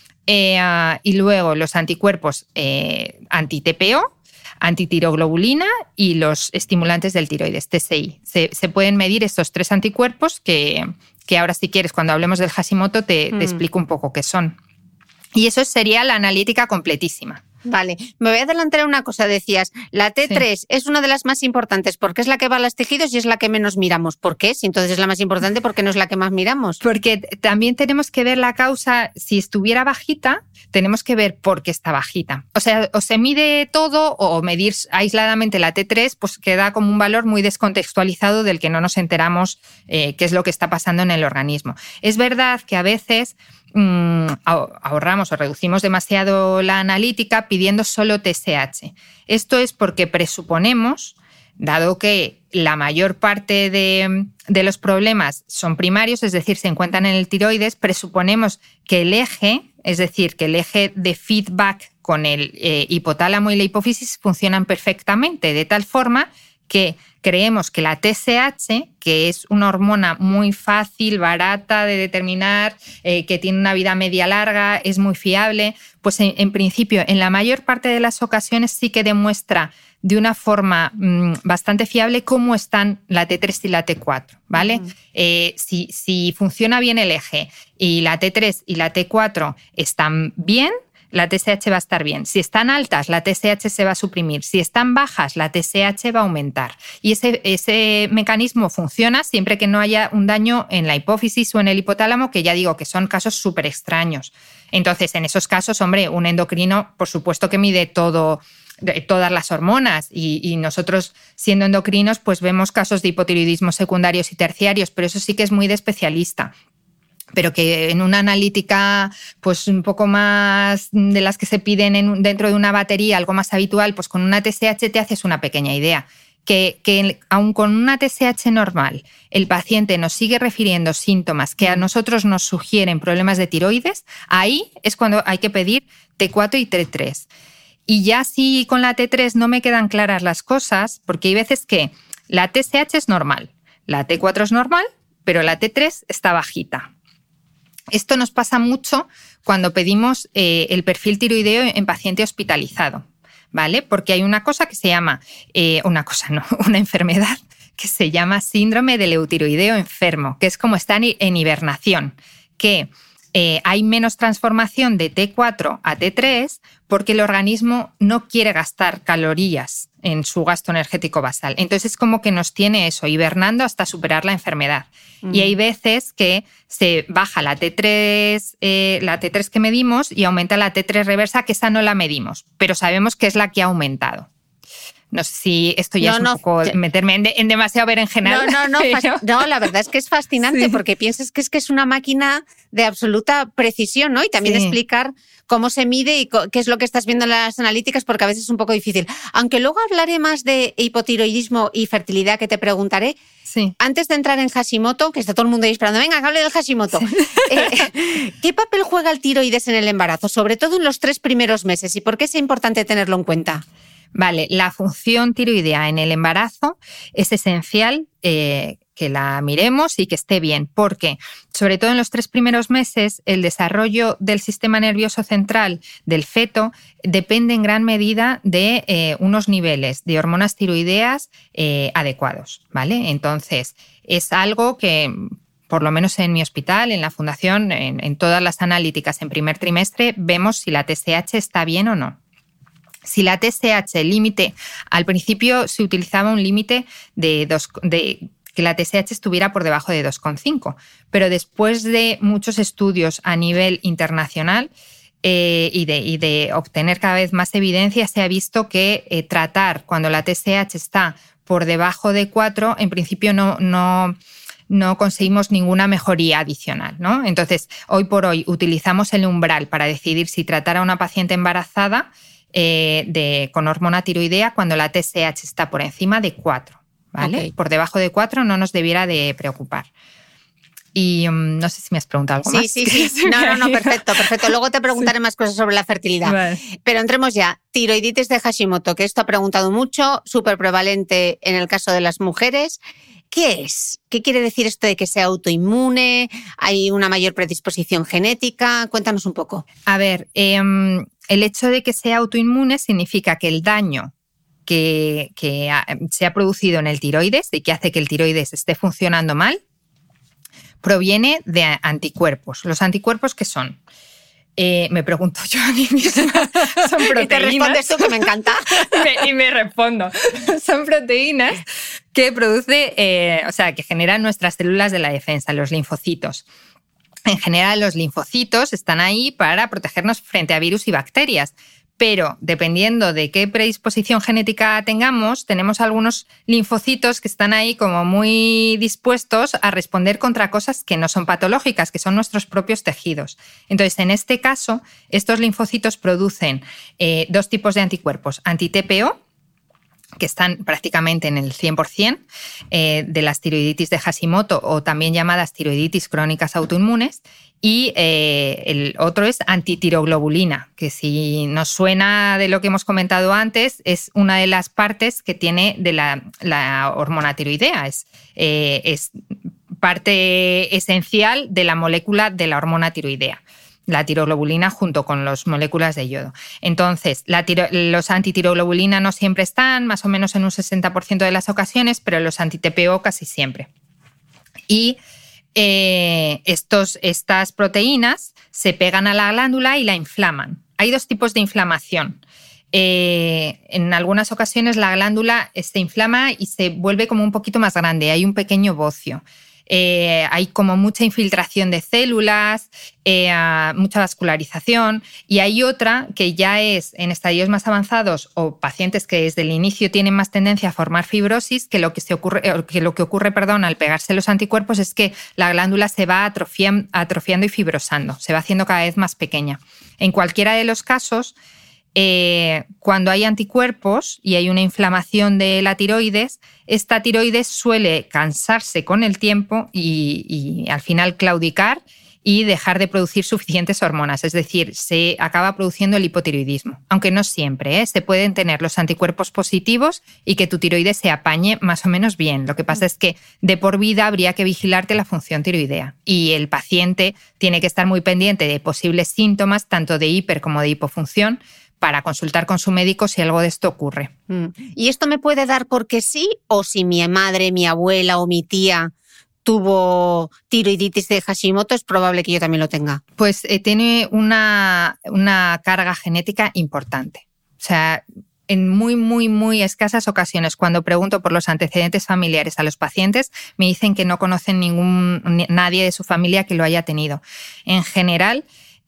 Y luego los anticuerpos anti-TPO, antitiroglobulina y los estimulantes del tiroides, TSI. Se pueden medir estos 3 anticuerpos que ahora, si quieres, cuando hablemos del Hashimoto te explico un poco qué son. Y eso sería la analítica completísima. Vale, me voy a adelantar una cosa. Decías, la T3 es una de las más importantes porque es la que va a los tejidos y es la que menos miramos. ¿Por qué? Si entonces es la más importante, ¿por qué no es la que más miramos? Porque también tenemos que ver la causa. Si estuviera bajita, tenemos que ver por qué está bajita. O sea, o se mide todo o medir aisladamente la T3, pues queda como un valor muy descontextualizado del que no nos enteramos qué es lo que está pasando en el organismo. Es verdad que a veces ahorramos o reducimos demasiado la analítica pidiendo solo TSH. Esto es porque presuponemos, dado que la mayor parte de los problemas son primarios, es decir, se encuentran en el tiroides, presuponemos que el eje, es decir, que el eje de feedback con el hipotálamo y la hipófisis funcionan perfectamente, de tal forma que creemos que la TSH, que es una hormona muy fácil, barata de determinar, que tiene una vida media larga, es muy fiable, pues en principio, en la mayor parte de las ocasiones sí que demuestra de una forma bastante fiable cómo están la T3 y la T4, ¿vale? Si funciona bien el eje y la T3 y la T4 están bien, la TSH va a estar bien. Si están altas, la TSH se va a suprimir. Si están bajas, la TSH va a aumentar. Y ese mecanismo funciona siempre que no haya un daño en la hipófisis o en el hipotálamo, que ya digo que son casos súper extraños. Entonces, en esos casos, hombre, un endocrino, por supuesto que mide todas las hormonas y nosotros, siendo endocrinos, pues vemos casos de hipotiroidismo secundarios y terciarios, pero eso sí que es muy de especialista. Pero que en una analítica pues un poco más de las que se piden dentro de una batería, algo más habitual, pues con una TSH te haces una pequeña idea. Que aun con una TSH normal, el paciente nos sigue refiriendo síntomas que a nosotros nos sugieren problemas de tiroides, ahí es cuando hay que pedir T4 y T3. Y ya si con la T3 no me quedan claras las cosas, porque hay veces que la TSH es normal, la T4 es normal, pero la T3 está bajita. Esto nos pasa mucho cuando pedimos el perfil tiroideo en paciente hospitalizado, ¿vale? Porque hay una cosa que se llama, una enfermedad que se llama síndrome del eutiroideo enfermo, que es como estar en hibernación, que hay menos transformación de T4 a T3 porque el organismo no quiere gastar calorías en su gasto energético basal. Entonces es como que nos tiene eso, hibernando hasta superar la enfermedad. Y hay veces que se baja la T3 que medimos y aumenta la T3 reversa, que esa no la medimos, pero sabemos que es la que ha aumentado. No sé si esto ya es un poco meterme en demasiado berenjenal. No, la verdad es que es fascinante, porque piensas que es una máquina de absoluta precisión, ¿no? Y también explicar cómo se mide y qué es lo que estás viendo en las analíticas, porque a veces es un poco difícil. Aunque luego hablaré más de hipotiroidismo y fertilidad, que te preguntaré. Sí. Antes de entrar en Hashimoto, que está todo el mundo ahí esperando, venga, que hable del Hashimoto. ¿Qué papel juega el tiroides en el embarazo, sobre todo en los 3 primeros meses? ¿Y por qué es importante tenerlo en cuenta? Vale, la función tiroidea en el embarazo es esencial que la miremos y que esté bien, porque sobre todo en los 3 primeros meses el desarrollo del sistema nervioso central del feto depende en gran medida de unos niveles de hormonas tiroideas adecuados, ¿vale? Entonces es algo que, por lo menos en mi hospital, en la fundación, en todas las analíticas en primer trimestre, vemos si la TSH está bien o no. Si la TSH, el límite, al principio se utilizaba un límite de que la TSH estuviera por debajo de 2,5, pero después de muchos estudios a nivel internacional y de obtener cada vez más evidencia, se ha visto que tratar cuando la TSH está por debajo de 4, en principio no no conseguimos ninguna mejoría adicional, ¿no? Entonces, hoy por hoy utilizamos el umbral para decidir si tratar a una paciente embarazada con hormona tiroidea cuando la TSH está por encima de 4, ¿vale? Okay. Por debajo de 4 no nos debiera de preocupar. Y no sé si me has preguntado algo más. Sí. No, perfecto. Luego te preguntaré más cosas sobre la fertilidad. Vale. Pero entremos ya. Tiroiditis de Hashimoto, que esto ha preguntado mucho, súper prevalente en el caso de las mujeres. ¿Qué es? ¿Qué quiere decir esto de que sea autoinmune? ¿Hay una mayor predisposición genética? Cuéntanos un poco. A ver, el hecho de que sea autoinmune significa que el daño que se ha producido en el tiroides y que hace que el tiroides esté funcionando mal proviene de anticuerpos. ¿Los anticuerpos qué son? Me pregunto yo a mí misma. Son proteínas. Y te respondes tú, que me encanta. y me respondo. Son proteínas que produce, que generan nuestras células de la defensa, los linfocitos. En general, los linfocitos están ahí para protegernos frente a virus y bacterias. Pero dependiendo de qué predisposición genética tengamos, tenemos algunos linfocitos que están ahí como muy dispuestos a responder contra cosas que no son patológicas, que son nuestros propios tejidos. Entonces, en este caso, estos linfocitos producen 2 tipos de anticuerpos. Anti-TPO, que están prácticamente en el 100% de las tiroiditis de Hashimoto o también llamadas tiroiditis crónicas autoinmunes, y el otro es antitiroglobulina, que si nos suena de lo que hemos comentado antes, es una de las partes que tiene de la hormona tiroidea. Es parte esencial de la molécula de la hormona tiroidea, la tiroglobulina junto con las moléculas de yodo. Entonces, los antitiroglobulina no siempre están, más o menos en un 60% de las ocasiones, pero los anti-TPO casi siempre. Y estas proteínas se pegan a la glándula y la inflaman. Hay 2 tipos de inflamación. En algunas ocasiones la glándula se inflama y se vuelve como un poquito más grande, hay un pequeño bocio. Hay como mucha infiltración de células, mucha vascularización, y hay otra que ya es en estadios más avanzados o pacientes que desde el inicio tienen más tendencia a formar fibrosis, que lo que ocurre al pegarse los anticuerpos es que la glándula se va atrofiando y fibrosando, se va haciendo cada vez más pequeña. En cualquiera de los casos, cuando hay anticuerpos y hay una inflamación de la tiroides, esta tiroides suele cansarse con el tiempo y al final claudicar y dejar de producir suficientes hormonas, es decir, se acaba produciendo el hipotiroidismo, aunque no siempre, se pueden tener los anticuerpos positivos y que tu tiroides se apañe más o menos bien. Lo que pasa es que de por vida habría que vigilarte la función tiroidea y el paciente tiene que estar muy pendiente de posibles síntomas, tanto de hiper como de hipofunción, para consultar con su médico si algo de esto ocurre. ¿Y esto me puede dar porque sí? ¿O si mi madre, mi abuela o mi tía tuvo tiroiditis de Hashimoto, es probable que yo también lo tenga? Pues tiene una carga genética importante. O sea, en muy, muy, muy escasas ocasiones, cuando pregunto por los antecedentes familiares a los pacientes, me dicen que no conocen nadie de su familia que lo haya tenido. En general,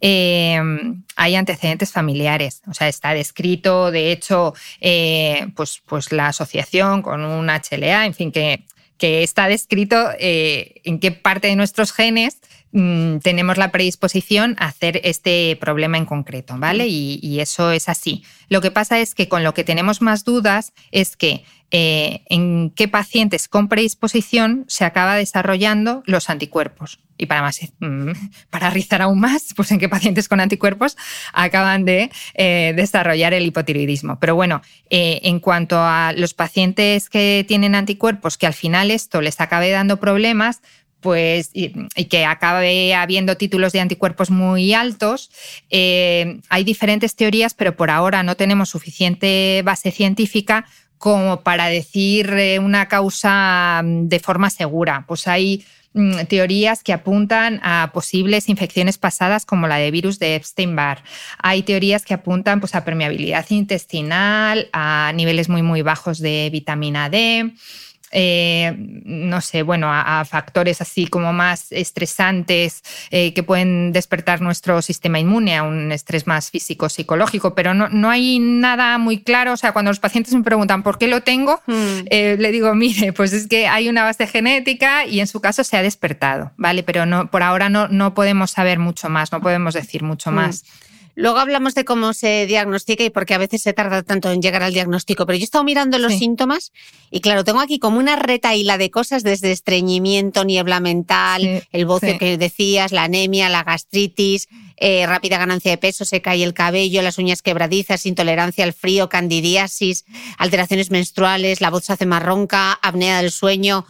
hay antecedentes familiares, o sea, está descrito, de hecho, pues la asociación con un HLA, en fin, que está descrito en qué parte de nuestros genes tenemos la predisposición a hacer este problema en concreto, ¿vale? Y eso es así. Lo que pasa es que con lo que tenemos más dudas es que en qué pacientes con predisposición se acaba desarrollando los anticuerpos. Y para rizar aún más, pues en qué pacientes con anticuerpos acaban de desarrollar el hipotiroidismo. Pero bueno, en cuanto a los pacientes que tienen anticuerpos, que al final esto les acabe dando problemas, pues, y que acabe habiendo títulos de anticuerpos muy altos, hay diferentes teorías, pero por ahora no tenemos suficiente base científica como para decir una causa de forma segura. Pues hay teorías que apuntan a posibles infecciones pasadas como la de virus de Epstein-Barr. Hay teorías que apuntan pues, a permeabilidad intestinal, a niveles muy, muy bajos de vitamina D. no sé, bueno, a factores así como más estresantes que pueden despertar nuestro sistema inmune, a un estrés más físico, psicológico, pero no hay nada muy claro. O sea, cuando los pacientes me preguntan ¿por qué lo tengo? Le digo, mire, pues es que hay una base genética y en su caso se ha despertado, ¿vale? Pero por ahora no podemos saber mucho más, no podemos decir mucho más. Luego hablamos de cómo se diagnostica y por qué a veces se tarda tanto en llegar al diagnóstico, pero yo he estado mirando los síntomas y claro, tengo aquí como una retahíla de cosas desde estreñimiento, niebla mental, el bocio que decías, la anemia, la gastritis, rápida ganancia de peso, se cae el cabello, las uñas quebradizas, intolerancia al frío, candidiasis, alteraciones menstruales, la voz se hace más ronca, apnea del sueño.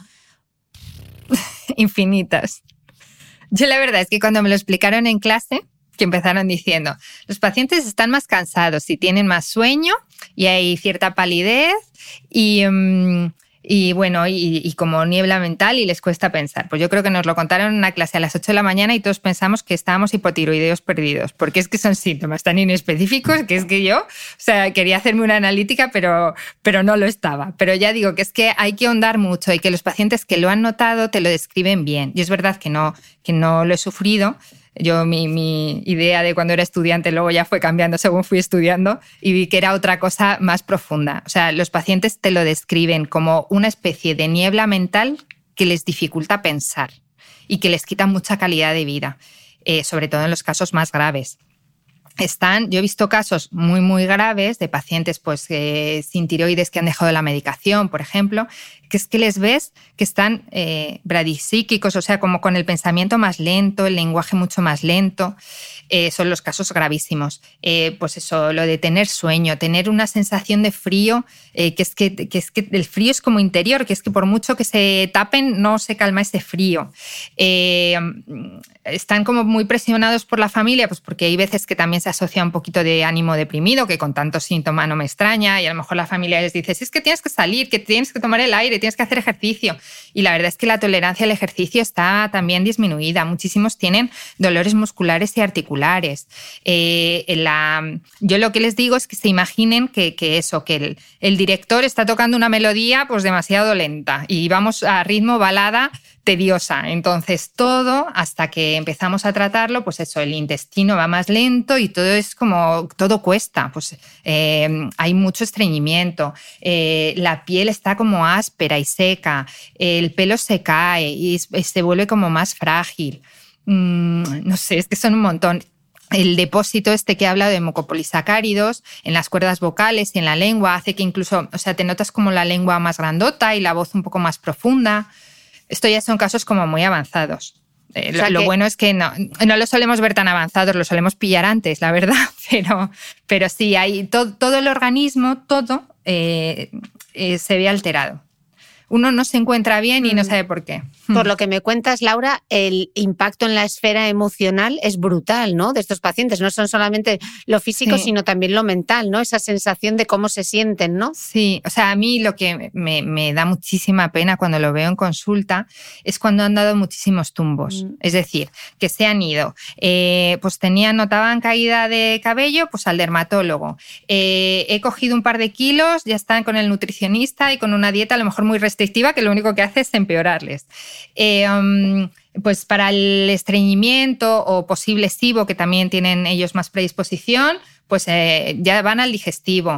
Infinitas. Yo la verdad es que cuando me lo explicaron en clase, que empezaron diciendo, los pacientes están más cansados y tienen más sueño y hay cierta palidez y bueno, y como niebla mental y les cuesta pensar. Pues yo creo que nos lo contaron en una clase a las 8 de la mañana y todos pensamos que estábamos hipotiroideos perdidos, porque es que son síntomas tan inespecíficos que es que yo, o sea, quería hacerme una analítica, pero no lo estaba. Pero ya digo que es que hay que ahondar mucho y que los pacientes que lo han notado te lo describen bien. Y es verdad que no lo he sufrido. Yo mi idea de cuando era estudiante luego ya fue cambiando según fui estudiando y vi que era otra cosa más profunda. O sea, los pacientes te lo describen como una especie de niebla mental que les dificulta pensar y que les quita mucha calidad de vida, sobre todo en los casos más graves. Yo he visto casos muy, muy graves de pacientes pues, sin tiroides que han dejado la medicación, por ejemplo, que es que les ves que están bradisíquicos, o sea, como con el pensamiento más lento, el lenguaje mucho más lento. Son los casos gravísimos. Pues eso, lo de tener sueño, tener una sensación de frío, que es que el frío es como interior, que es que por mucho que se tapen no se calma ese frío. Están como muy presionados por la familia, pues porque hay veces que también se asocia un poquito de ánimo deprimido, que con tantos síntomas no me extraña, y a lo mejor la familia les dice, si es que tienes que salir, que tienes que tomar el aire, tienes que hacer ejercicio. Y la verdad es que la tolerancia al ejercicio está también disminuida. Muchísimos tienen dolores musculares y articulares. Yo lo que les digo es que se imaginen que el director está tocando una melodía pues demasiado lenta y vamos a ritmo balada tediosa. Entonces todo, hasta que empezamos a tratarlo, pues eso, el intestino va más lento y todo cuesta. Pues hay mucho estreñimiento, la piel está como áspera y seca, el pelo se cae y se vuelve como más frágil. No sé, es que son un montón. El depósito que he hablado de mucopolisacáridos en las cuerdas vocales y en la lengua hace que incluso, o sea, te notas como la lengua más grandota y la voz un poco más profunda. Esto ya son casos como muy avanzados. Lo bueno es que no lo solemos ver tan avanzados, lo solemos pillar antes, la verdad, pero sí, hay todo el organismo, todo se ve alterado. Uno no se encuentra bien y no sabe por qué. Por lo que me cuentas, Laura, el impacto en la esfera emocional es brutal, ¿no? De estos pacientes. No son solamente lo físico, sino también lo mental, ¿no? Esa sensación de cómo se sienten, ¿no? Sí, o sea, a mí lo que me da muchísima pena cuando lo veo en consulta es cuando han dado muchísimos tumbos. Es decir, que se han ido, pues notaban caída de cabello, pues al dermatólogo. He cogido un par de kilos, ya están con el nutricionista y con una dieta a lo mejor muy restrictiva que lo único que hace es empeorarles. Pues para el estreñimiento o posible SIBO, que también tienen ellos más predisposición, pues ya van al digestivo.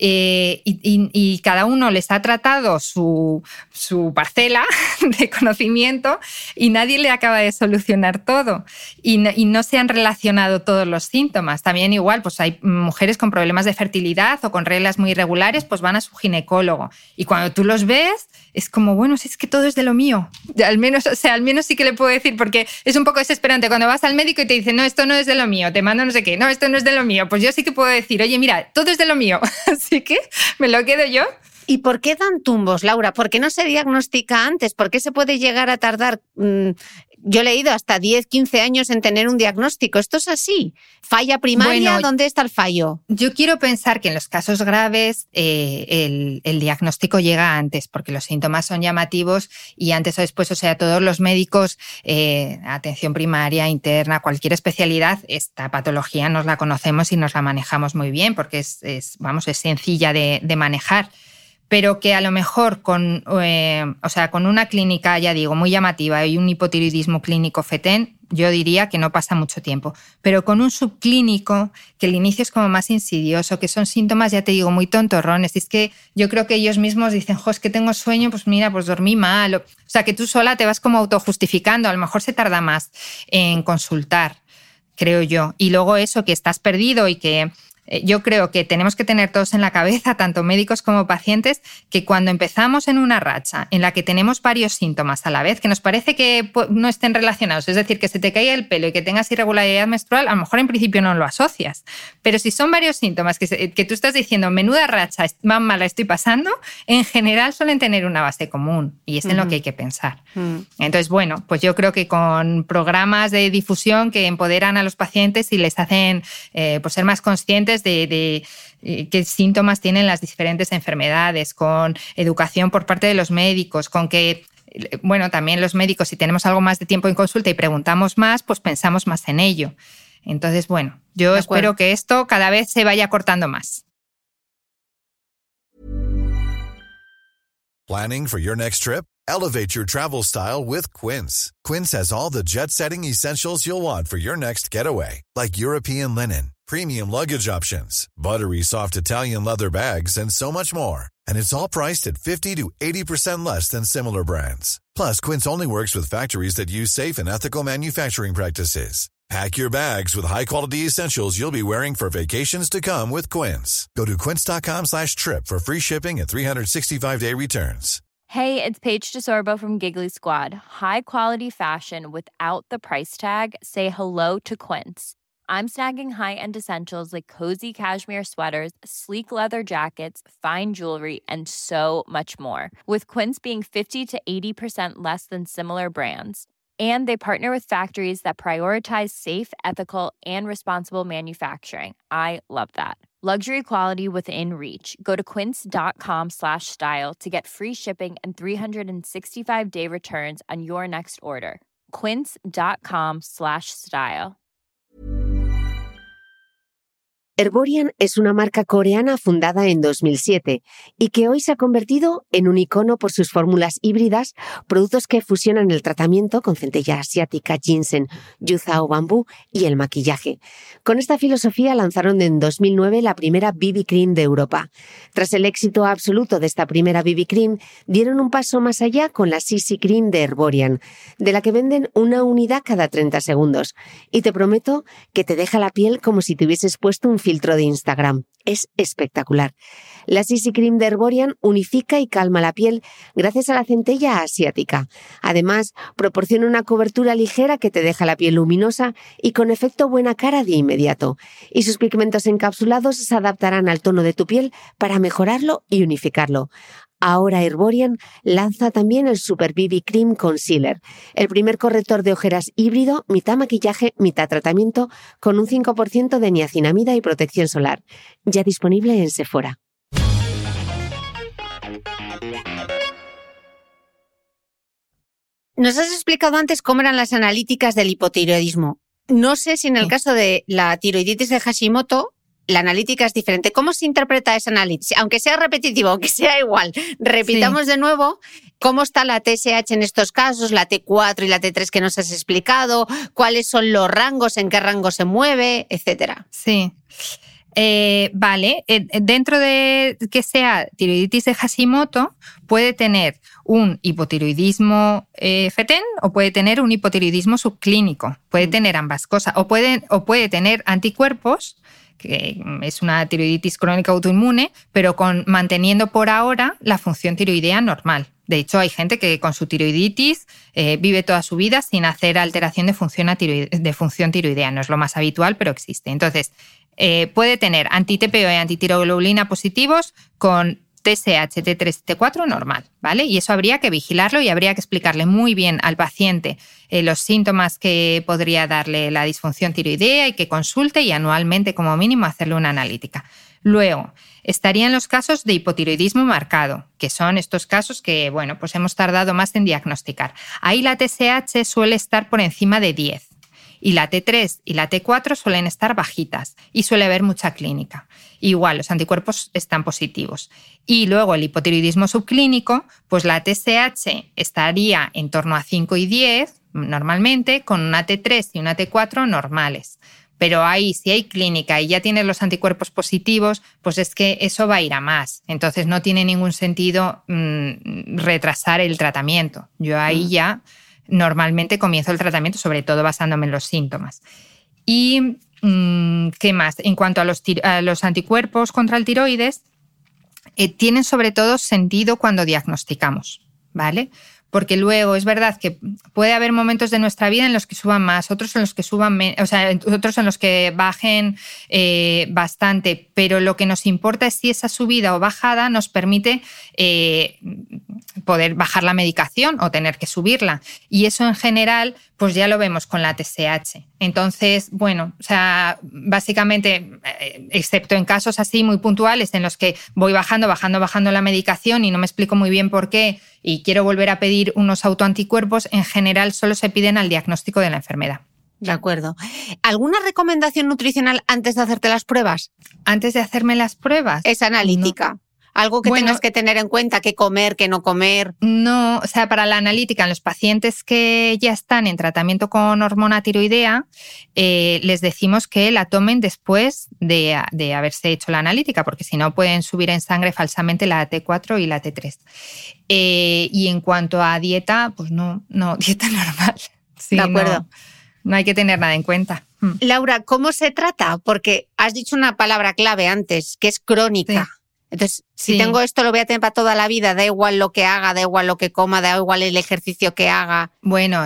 Y cada uno les ha tratado su parcela de conocimiento y nadie le acaba de solucionar todo. Y no se han relacionado todos los síntomas. También igual, pues hay mujeres con problemas de fertilidad o con reglas muy irregulares, pues van a su ginecólogo. Y cuando tú los ves, es como, bueno, si es que todo es de lo mío. Al menos sí que le puedo decir, porque es un poco desesperante cuando vas al médico y te dicen, no, esto no es de lo mío, te mando no sé qué, no, esto no es de lo mío. Pues yo sí que puedo decir, oye, mira, todo es de lo mío, así que me lo quedo yo. ¿Y por qué dan tumbos, Laura? ¿Por qué no se diagnostica antes? ¿Por qué se puede llegar a tardar, yo he leído, hasta 10, 15 años en tener un diagnóstico? ¿Esto es así? ¿Falla primaria? Bueno, ¿dónde está el fallo? Yo quiero pensar que en los casos graves el diagnóstico llega antes, porque los síntomas son llamativos y antes o después, o sea, todos los médicos, atención primaria, interna, cualquier especialidad, esta patología nos la conocemos y nos la manejamos muy bien porque es sencilla de manejar. pero que a lo mejor con una clínica, ya digo, muy llamativa y un hipotiroidismo clínico fetén, yo diría que no pasa mucho tiempo. Pero con un subclínico, que el inicio es como más insidioso, que son síntomas, ya te digo, muy tontorrones. Y es que yo creo que ellos mismos dicen, es que tengo sueño, pues mira, pues dormí mal. O sea, que tú sola te vas como autojustificando. A lo mejor se tarda más en consultar, creo yo. Y luego eso, que estás perdido y que yo creo que tenemos que tener todos en la cabeza, tanto médicos como pacientes, que cuando empezamos en una racha en la que tenemos varios síntomas a la vez, que nos parece que no estén relacionados, es decir, que se te caiga el pelo y que tengas irregularidad menstrual, a lo mejor en principio no lo asocias. Pero si son varios síntomas que tú estás diciendo, menuda racha, más mala estoy pasando, en general suelen tener una base común y es en lo que hay que pensar. Entonces, bueno, pues yo creo que con programas de difusión que empoderan a los pacientes y les hacen pues ser más conscientes de qué síntomas tienen las diferentes enfermedades, con educación por parte de los médicos, con que, bueno, también los médicos, si tenemos algo más de tiempo en consulta y preguntamos más, pues pensamos más en ello. Entonces, bueno, yo espero que esto cada vez se vaya cortando más. Planning for your next trip? Elevate your travel style with Quince. Quince has all the jet-setting essentials you'll want for your next getaway, like European linen, premium luggage options, buttery soft Italian leather bags, and so much more. And it's all priced at 50 to 80% less than similar brands. Plus, Quince only works with factories that use safe and ethical manufacturing practices. Pack your bags with high-quality essentials you'll be wearing for vacations to come with Quince. Go to quince.com/trip for free shipping and 365-day returns. Hey, it's Paige DeSorbo from Giggly Squad. High quality fashion without the price tag. Say hello to Quince. I'm snagging high-end essentials like cozy cashmere sweaters, sleek leather jackets, fine jewelry, and so much more. With Quince being 50 to 80% less than similar brands. And they partner with factories that prioritize safe, ethical, and responsible manufacturing. I love that. Luxury quality within reach. Go to quince.com/style to get free shipping and 365-day returns on your next order. Quince.com/style. Herborian es una marca coreana fundada en 2007 y que hoy se ha convertido en un icono por sus fórmulas híbridas, productos que fusionan el tratamiento con centella asiática, ginseng, yuza o bambú y el maquillaje. Con esta filosofía lanzaron en 2009 la primera BB Cream de Europa. Tras el éxito absoluto de esta primera BB Cream, dieron un paso más allá con la CC Cream de Herborian, de la que venden una unidad cada 30 segundos. Y te prometo que te deja la piel como si te hubieses puesto un filtro de Instagram. Es espectacular. La CC Cream de Herborian unifica y calma la piel gracias a la centella asiática. Además, proporciona una cobertura ligera que te deja la piel luminosa y con efecto buena cara de inmediato. Y sus pigmentos encapsulados se adaptarán al tono de tu piel para mejorarlo y unificarlo. Ahora Herborian lanza también el Super BB Cream Concealer, el primer corrector de ojeras híbrido, mitad maquillaje, mitad tratamiento, con un 5% de niacinamida y protección solar. Ya disponible en Sephora. Nos has explicado antes cómo eran las analíticas del hipotiroidismo. No sé si en el caso de la tiroiditis de Hashimoto la analítica es diferente. ¿Cómo se interpreta esa analítica? Aunque sea repetitivo, aunque sea igual, repitamos de nuevo cómo está la TSH en estos casos, la T4 y la T3 que nos has explicado, cuáles son los rangos, en qué rango se mueve, etcétera. Sí. Vale, dentro de que sea tiroiditis de Hashimoto, puede tener un hipotiroidismo fetén o puede tener un hipotiroidismo subclínico. Puede tener ambas cosas. O puede tener anticuerpos, que es una tiroiditis crónica autoinmune, pero manteniendo por ahora la función tiroidea normal. De hecho, hay gente que con su tiroiditis vive toda su vida sin hacer alteración de función tiroidea. No es lo más habitual, pero existe. Entonces, puede tener anti-TPO y antitiroglobulina positivos con TSH, T3, T4 normal, ¿vale? Y eso habría que vigilarlo y habría que explicarle muy bien al paciente los síntomas que podría darle la disfunción tiroidea y que consulte y anualmente como mínimo hacerle una analítica. Luego, estarían los casos de hipotiroidismo marcado, que son estos casos que, bueno, pues hemos tardado más en diagnosticar. Ahí la TSH suele estar por encima de 10. y la T3 y la T4 suelen estar bajitas y suele haber mucha clínica. Igual, los anticuerpos están positivos. Y luego el hipotiroidismo subclínico, pues la TSH estaría en torno a 5 y 10 normalmente, con una T3 y una T4 normales. Pero ahí, si hay clínica y ya tienes los anticuerpos positivos, pues es que eso va a ir a más. Entonces no tiene ningún sentido retrasar el tratamiento. Yo ahí ya normalmente comienzo el tratamiento, sobre todo basándome en los síntomas. Y ¿qué más? En cuanto a los anticuerpos contra el tiroides, tienen sobre todo sentido cuando diagnosticamos, ¿vale? Porque luego es verdad que puede haber momentos de nuestra vida en los que suban más, otros en los que suban menos, o sea, otros en los que bajen bastante, pero lo que nos importa es si esa subida o bajada nos permite poder bajar la medicación o tener que subirla. Y eso en general, pues ya lo vemos con la TSH. Entonces, bueno, o sea, básicamente, excepto en casos así muy puntuales en los que voy bajando la medicación y no me explico muy bien por qué y quiero volver a pedir unos autoanticuerpos, en general solo se piden al diagnóstico de la enfermedad. De acuerdo. ¿Alguna recomendación nutricional antes de hacerte las pruebas? Antes de hacerme las pruebas. Es analítica. No. Algo que tengas que tener en cuenta, qué comer, qué no comer. No, o sea, para la analítica, en los pacientes que ya están en tratamiento con hormona tiroidea, les decimos que la tomen después de haberse hecho la analítica, porque si no pueden subir en sangre falsamente la T4 y la T3. Y en cuanto a dieta, pues no, dieta normal. Sí, de acuerdo. No hay que tener nada en cuenta. Laura, ¿cómo se trata? Porque has dicho una palabra clave antes, que es crónica. Sí. Entonces, si tengo esto, lo voy a tener para toda la vida, da igual lo que haga, da igual lo que coma, da igual el ejercicio que haga. Bueno,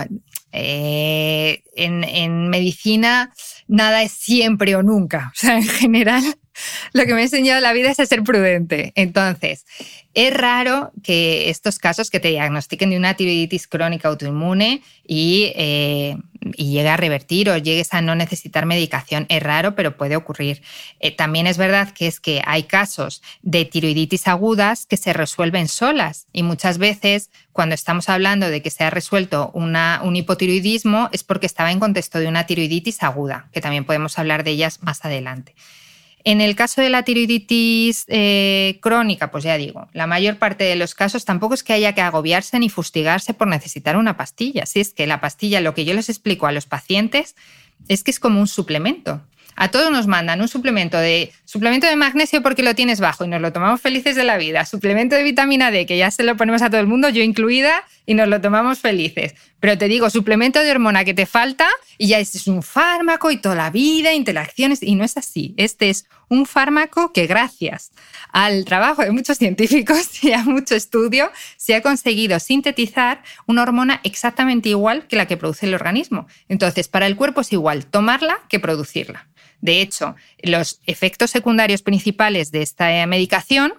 en medicina nada es siempre o nunca. O sea, en general, lo que me ha enseñado la vida es a ser prudente. Entonces, es raro que estos casos que te diagnostiquen de una tiroiditis crónica autoinmune y llegue a revertir o llegues a no necesitar medicación. Es raro, pero puede ocurrir. También es verdad que hay casos de tiroiditis agudas que se resuelven solas y muchas veces cuando estamos hablando de que se ha resuelto un hipotiroidismo es porque estaba en contexto de una tiroiditis aguda, que también podemos hablar de ellas más adelante. En el caso de la tiroiditis crónica, pues ya digo, la mayor parte de los casos tampoco es que haya que agobiarse ni fustigarse por necesitar una pastilla. Si es que la pastilla, lo que yo les explico a los pacientes, es que es como un suplemento. A todos nos mandan un suplemento de magnesio porque lo tienes bajo y nos lo tomamos felices de la vida. Suplemento de vitamina D, que ya se lo ponemos a todo el mundo, yo incluida, y nos lo tomamos felices. Pero te digo, suplemento de hormona que te falta y ya es un fármaco y toda la vida, interacciones, y no es así. Este es un fármaco que gracias al trabajo de muchos científicos y a mucho estudio se ha conseguido sintetizar una hormona exactamente igual que la que produce el organismo. Entonces, para el cuerpo es igual tomarla que producirla. De hecho, los efectos secundarios principales de esta medicación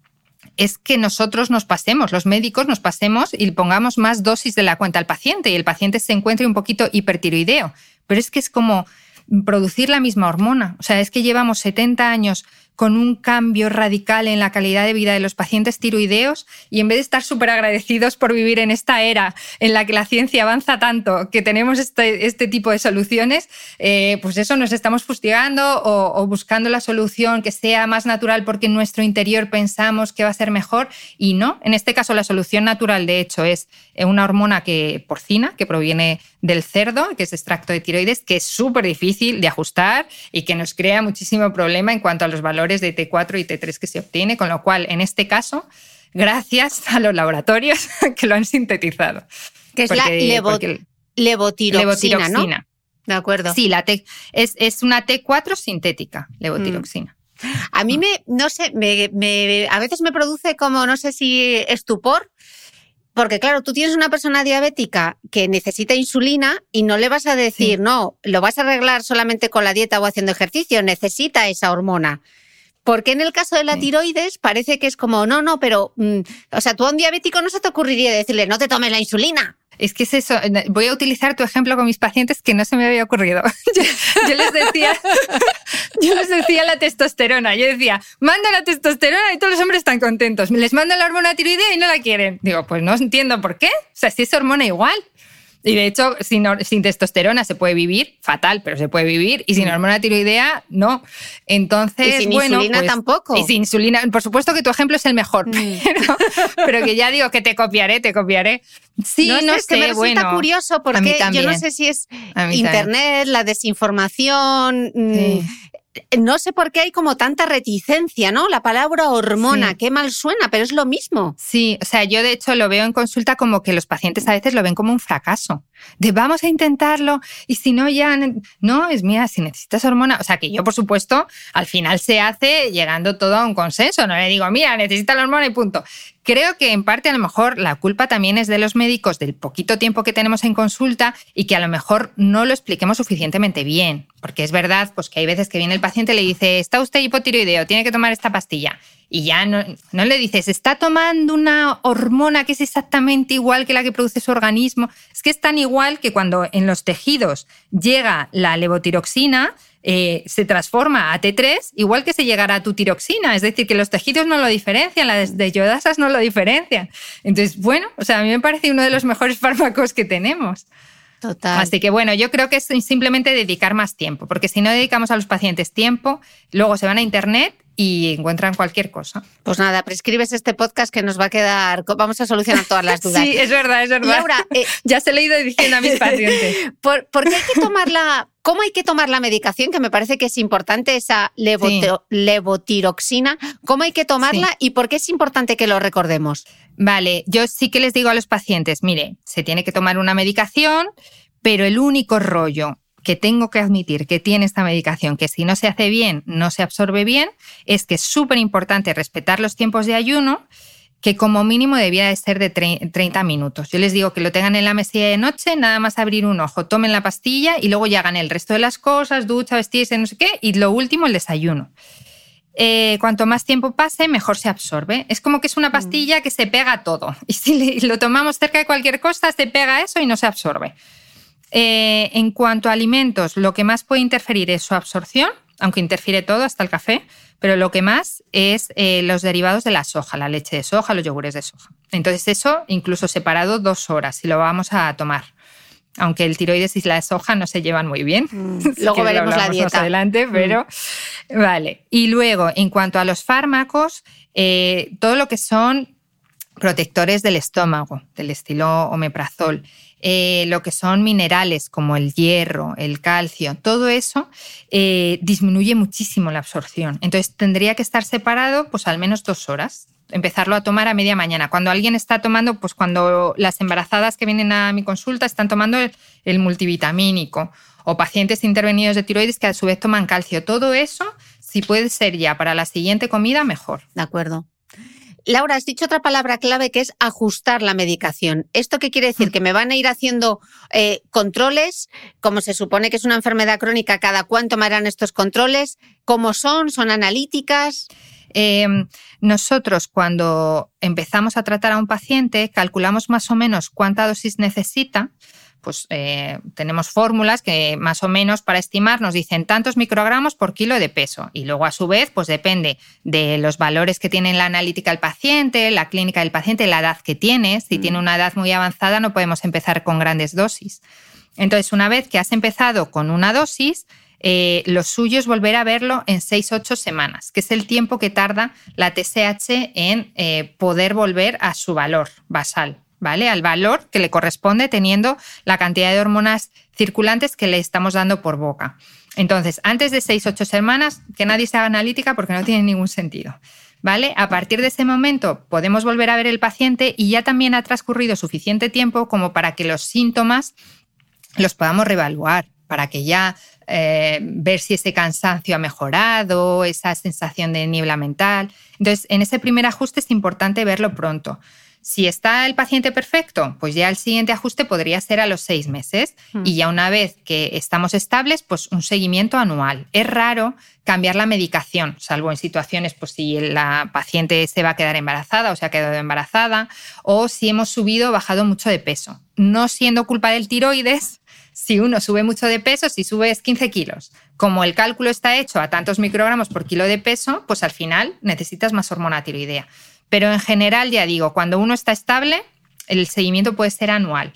es que nosotros nos pasemos, los médicos nos pasemos y pongamos más dosis de la cuenta al paciente y el paciente se encuentre un poquito hipertiroideo. Pero es que es como producir la misma hormona. O sea, es que llevamos 70 años con un cambio radical en la calidad de vida de los pacientes tiroideos y en vez de estar súper agradecidos por vivir en esta era en la que la ciencia avanza tanto, que tenemos este tipo de soluciones, pues eso, nos estamos fustigando o buscando la solución que sea más natural porque en nuestro interior pensamos que va a ser mejor y no. En este caso, la solución natural, de hecho, es una hormona porcina que proviene del cerdo, que es extracto de tiroides, que es súper difícil de ajustar y que nos crea muchísimo problema en cuanto a los valores de T4 y T3 que se obtiene, con lo cual, en este caso, gracias a los laboratorios que lo han sintetizado. Que es levotiroxina, ¿no? De acuerdo. Sí, es una T4 sintética, levotiroxina. A mí a veces me produce como, no sé si estupor, porque claro, tú tienes una persona diabética que necesita insulina y no le vas a decir, no, lo vas a arreglar solamente con la dieta o haciendo ejercicio, necesita esa hormona. Porque en el caso de la tiroides parece que es como, no, pero, o sea, tú a un diabético no se te ocurriría decirle, no te tomes la insulina. Es que es eso, voy a utilizar tu ejemplo con mis pacientes que no se me había ocurrido. Yo les decía la testosterona, yo decía, manda la testosterona y todos los hombres están contentos. Les mando la hormona tiroidea y no la quieren. Digo, pues no entiendo por qué. O sea, si es hormona igual. Y de hecho, sin testosterona se puede vivir, fatal, pero se puede vivir. Y sin hormona tiroidea, no. Entonces, y sin insulina pues, tampoco. Y sin insulina, por supuesto que tu ejemplo es el mejor, pero que ya digo que te copiaré. Sí, no sé, es que me resulta curioso porque yo no sé si es internet, la desinformación. Sí. No sé por qué hay como tanta reticencia, ¿no? La palabra hormona, qué mal suena, pero es lo mismo. Sí, o sea, yo de hecho lo veo en consulta como que los pacientes a veces lo ven como un fracaso. De vamos a intentarlo y si no ya... No, mira, si necesitas hormona... O sea, que yo, por supuesto, al final se hace llegando todo a un consenso. No le digo, mira, necesitas la hormona y punto. Creo que en parte a lo mejor la culpa también es de los médicos del poquito tiempo que tenemos en consulta y que a lo mejor no lo expliquemos suficientemente bien. Porque es verdad pues, que hay veces que viene el paciente y le dice, está usted hipotiroideo, tiene que tomar esta pastilla. Y ya no le dices, está tomando una hormona que es exactamente igual que la que produce su organismo. Es que es tan igual que cuando en los tejidos llega la levotiroxina, se transforma a T3, igual que se llegará a tu tiroxina. Es decir, que los tejidos no lo diferencian, las desayodasas no lo diferencian. Entonces, bueno, o sea, a mí me parece uno de los mejores fármacos que tenemos. Total. Así que bueno, yo creo que es simplemente dedicar más tiempo, porque si no dedicamos a los pacientes tiempo, luego se van a internet y encuentran cualquier cosa. Pues nada, prescribes este podcast que nos va a quedar... Vamos a solucionar todas las dudas. Sí, es verdad. Laura, ya se lo he ido diciendo a mis pacientes. ¿Por qué hay que tomarla? ¿Cómo hay que tomar la medicación? Que me parece que es importante esa levotiroxina. ¿Cómo hay que tomarla y por qué es importante que lo recordemos? Vale, yo sí que les digo a los pacientes, mire, se tiene que tomar una medicación, pero el único rollo que tengo que admitir que tiene esta medicación, que si no se hace bien, no se absorbe bien, es que es súper importante respetar los tiempos de ayuno, que como mínimo debía de ser de 30 minutos. Yo les digo que lo tengan en la mesilla de noche, nada más abrir un ojo, tomen la pastilla y luego ya hagan el resto de las cosas, ducha, vestirse, no sé qué, y lo último, el desayuno. Cuanto más tiempo pase, mejor se absorbe. Es como que es una pastilla que se pega a todo. Y si lo tomamos cerca de cualquier cosa, se pega a eso y no se absorbe. En cuanto a alimentos, lo que más puede interferir es su absorción, aunque interfiere todo, hasta el café, pero lo que más es los derivados de la soja, la leche de soja, los yogures de soja. Entonces eso, incluso separado 2 horas, si lo vamos a tomar. Aunque el tiroides y la soja no se llevan muy bien. Luego veremos la dieta. Más adelante, pero vale. Y luego, en cuanto a los fármacos, todo lo que son protectores del estómago, del estilo omeprazol, lo que son minerales como el hierro, el calcio, todo eso disminuye muchísimo la absorción. Entonces tendría que estar separado pues al menos 2 horas. Empezarlo a tomar a media mañana. Cuando alguien está tomando, pues cuando las embarazadas que vienen a mi consulta están tomando el multivitamínico o pacientes intervenidos de tiroides que a su vez toman calcio. Todo eso, si puede ser ya para la siguiente comida, mejor. De acuerdo. Laura, has dicho otra palabra clave que es ajustar la medicación. ¿Esto qué quiere decir? ¿Que me van a ir haciendo controles? Como se supone que es una enfermedad crónica, ¿cada cuánto me harán estos controles? ¿Cómo son? ¿Son analíticas? Nosotros cuando empezamos a tratar a un paciente calculamos más o menos cuánta dosis necesita. Pues tenemos fórmulas que más o menos para estimar nos dicen tantos microgramos por kilo de peso y luego a su vez pues depende de los valores que tiene la analítica el paciente, la clínica del paciente, la edad que tiene. Si tiene una edad muy avanzada no podemos empezar con grandes dosis. Entonces una vez que has empezado con una dosis, lo suyo es volver a verlo en 6-8 semanas, que es el tiempo que tarda la TSH en poder volver a su valor basal, ¿vale? Al valor que le corresponde teniendo la cantidad de hormonas circulantes que le estamos dando por boca. Entonces, antes de 6-8 semanas, que nadie se haga analítica porque no tiene ningún sentido, ¿vale? A partir de ese momento podemos volver a ver el paciente y ya también ha transcurrido suficiente tiempo como para que los síntomas los podamos reevaluar, para que ya ver si ese cansancio ha mejorado, esa sensación de niebla mental. Entonces, en ese primer ajuste es importante verlo pronto. Si está el paciente perfecto, pues ya el siguiente ajuste podría ser a los 6 meses y ya una vez que estamos estables, pues un seguimiento anual. Es raro cambiar la medicación, salvo en situaciones pues si la paciente se va a quedar embarazada o se ha quedado embarazada o si hemos subido o bajado mucho de peso. No siendo culpa del tiroides, si uno sube mucho de peso, si subes 15 kilos, como el cálculo está hecho a tantos microgramos por kilo de peso, pues al final necesitas más hormona tiroidea. Pero en general, ya digo, cuando uno está estable, el seguimiento puede ser anual.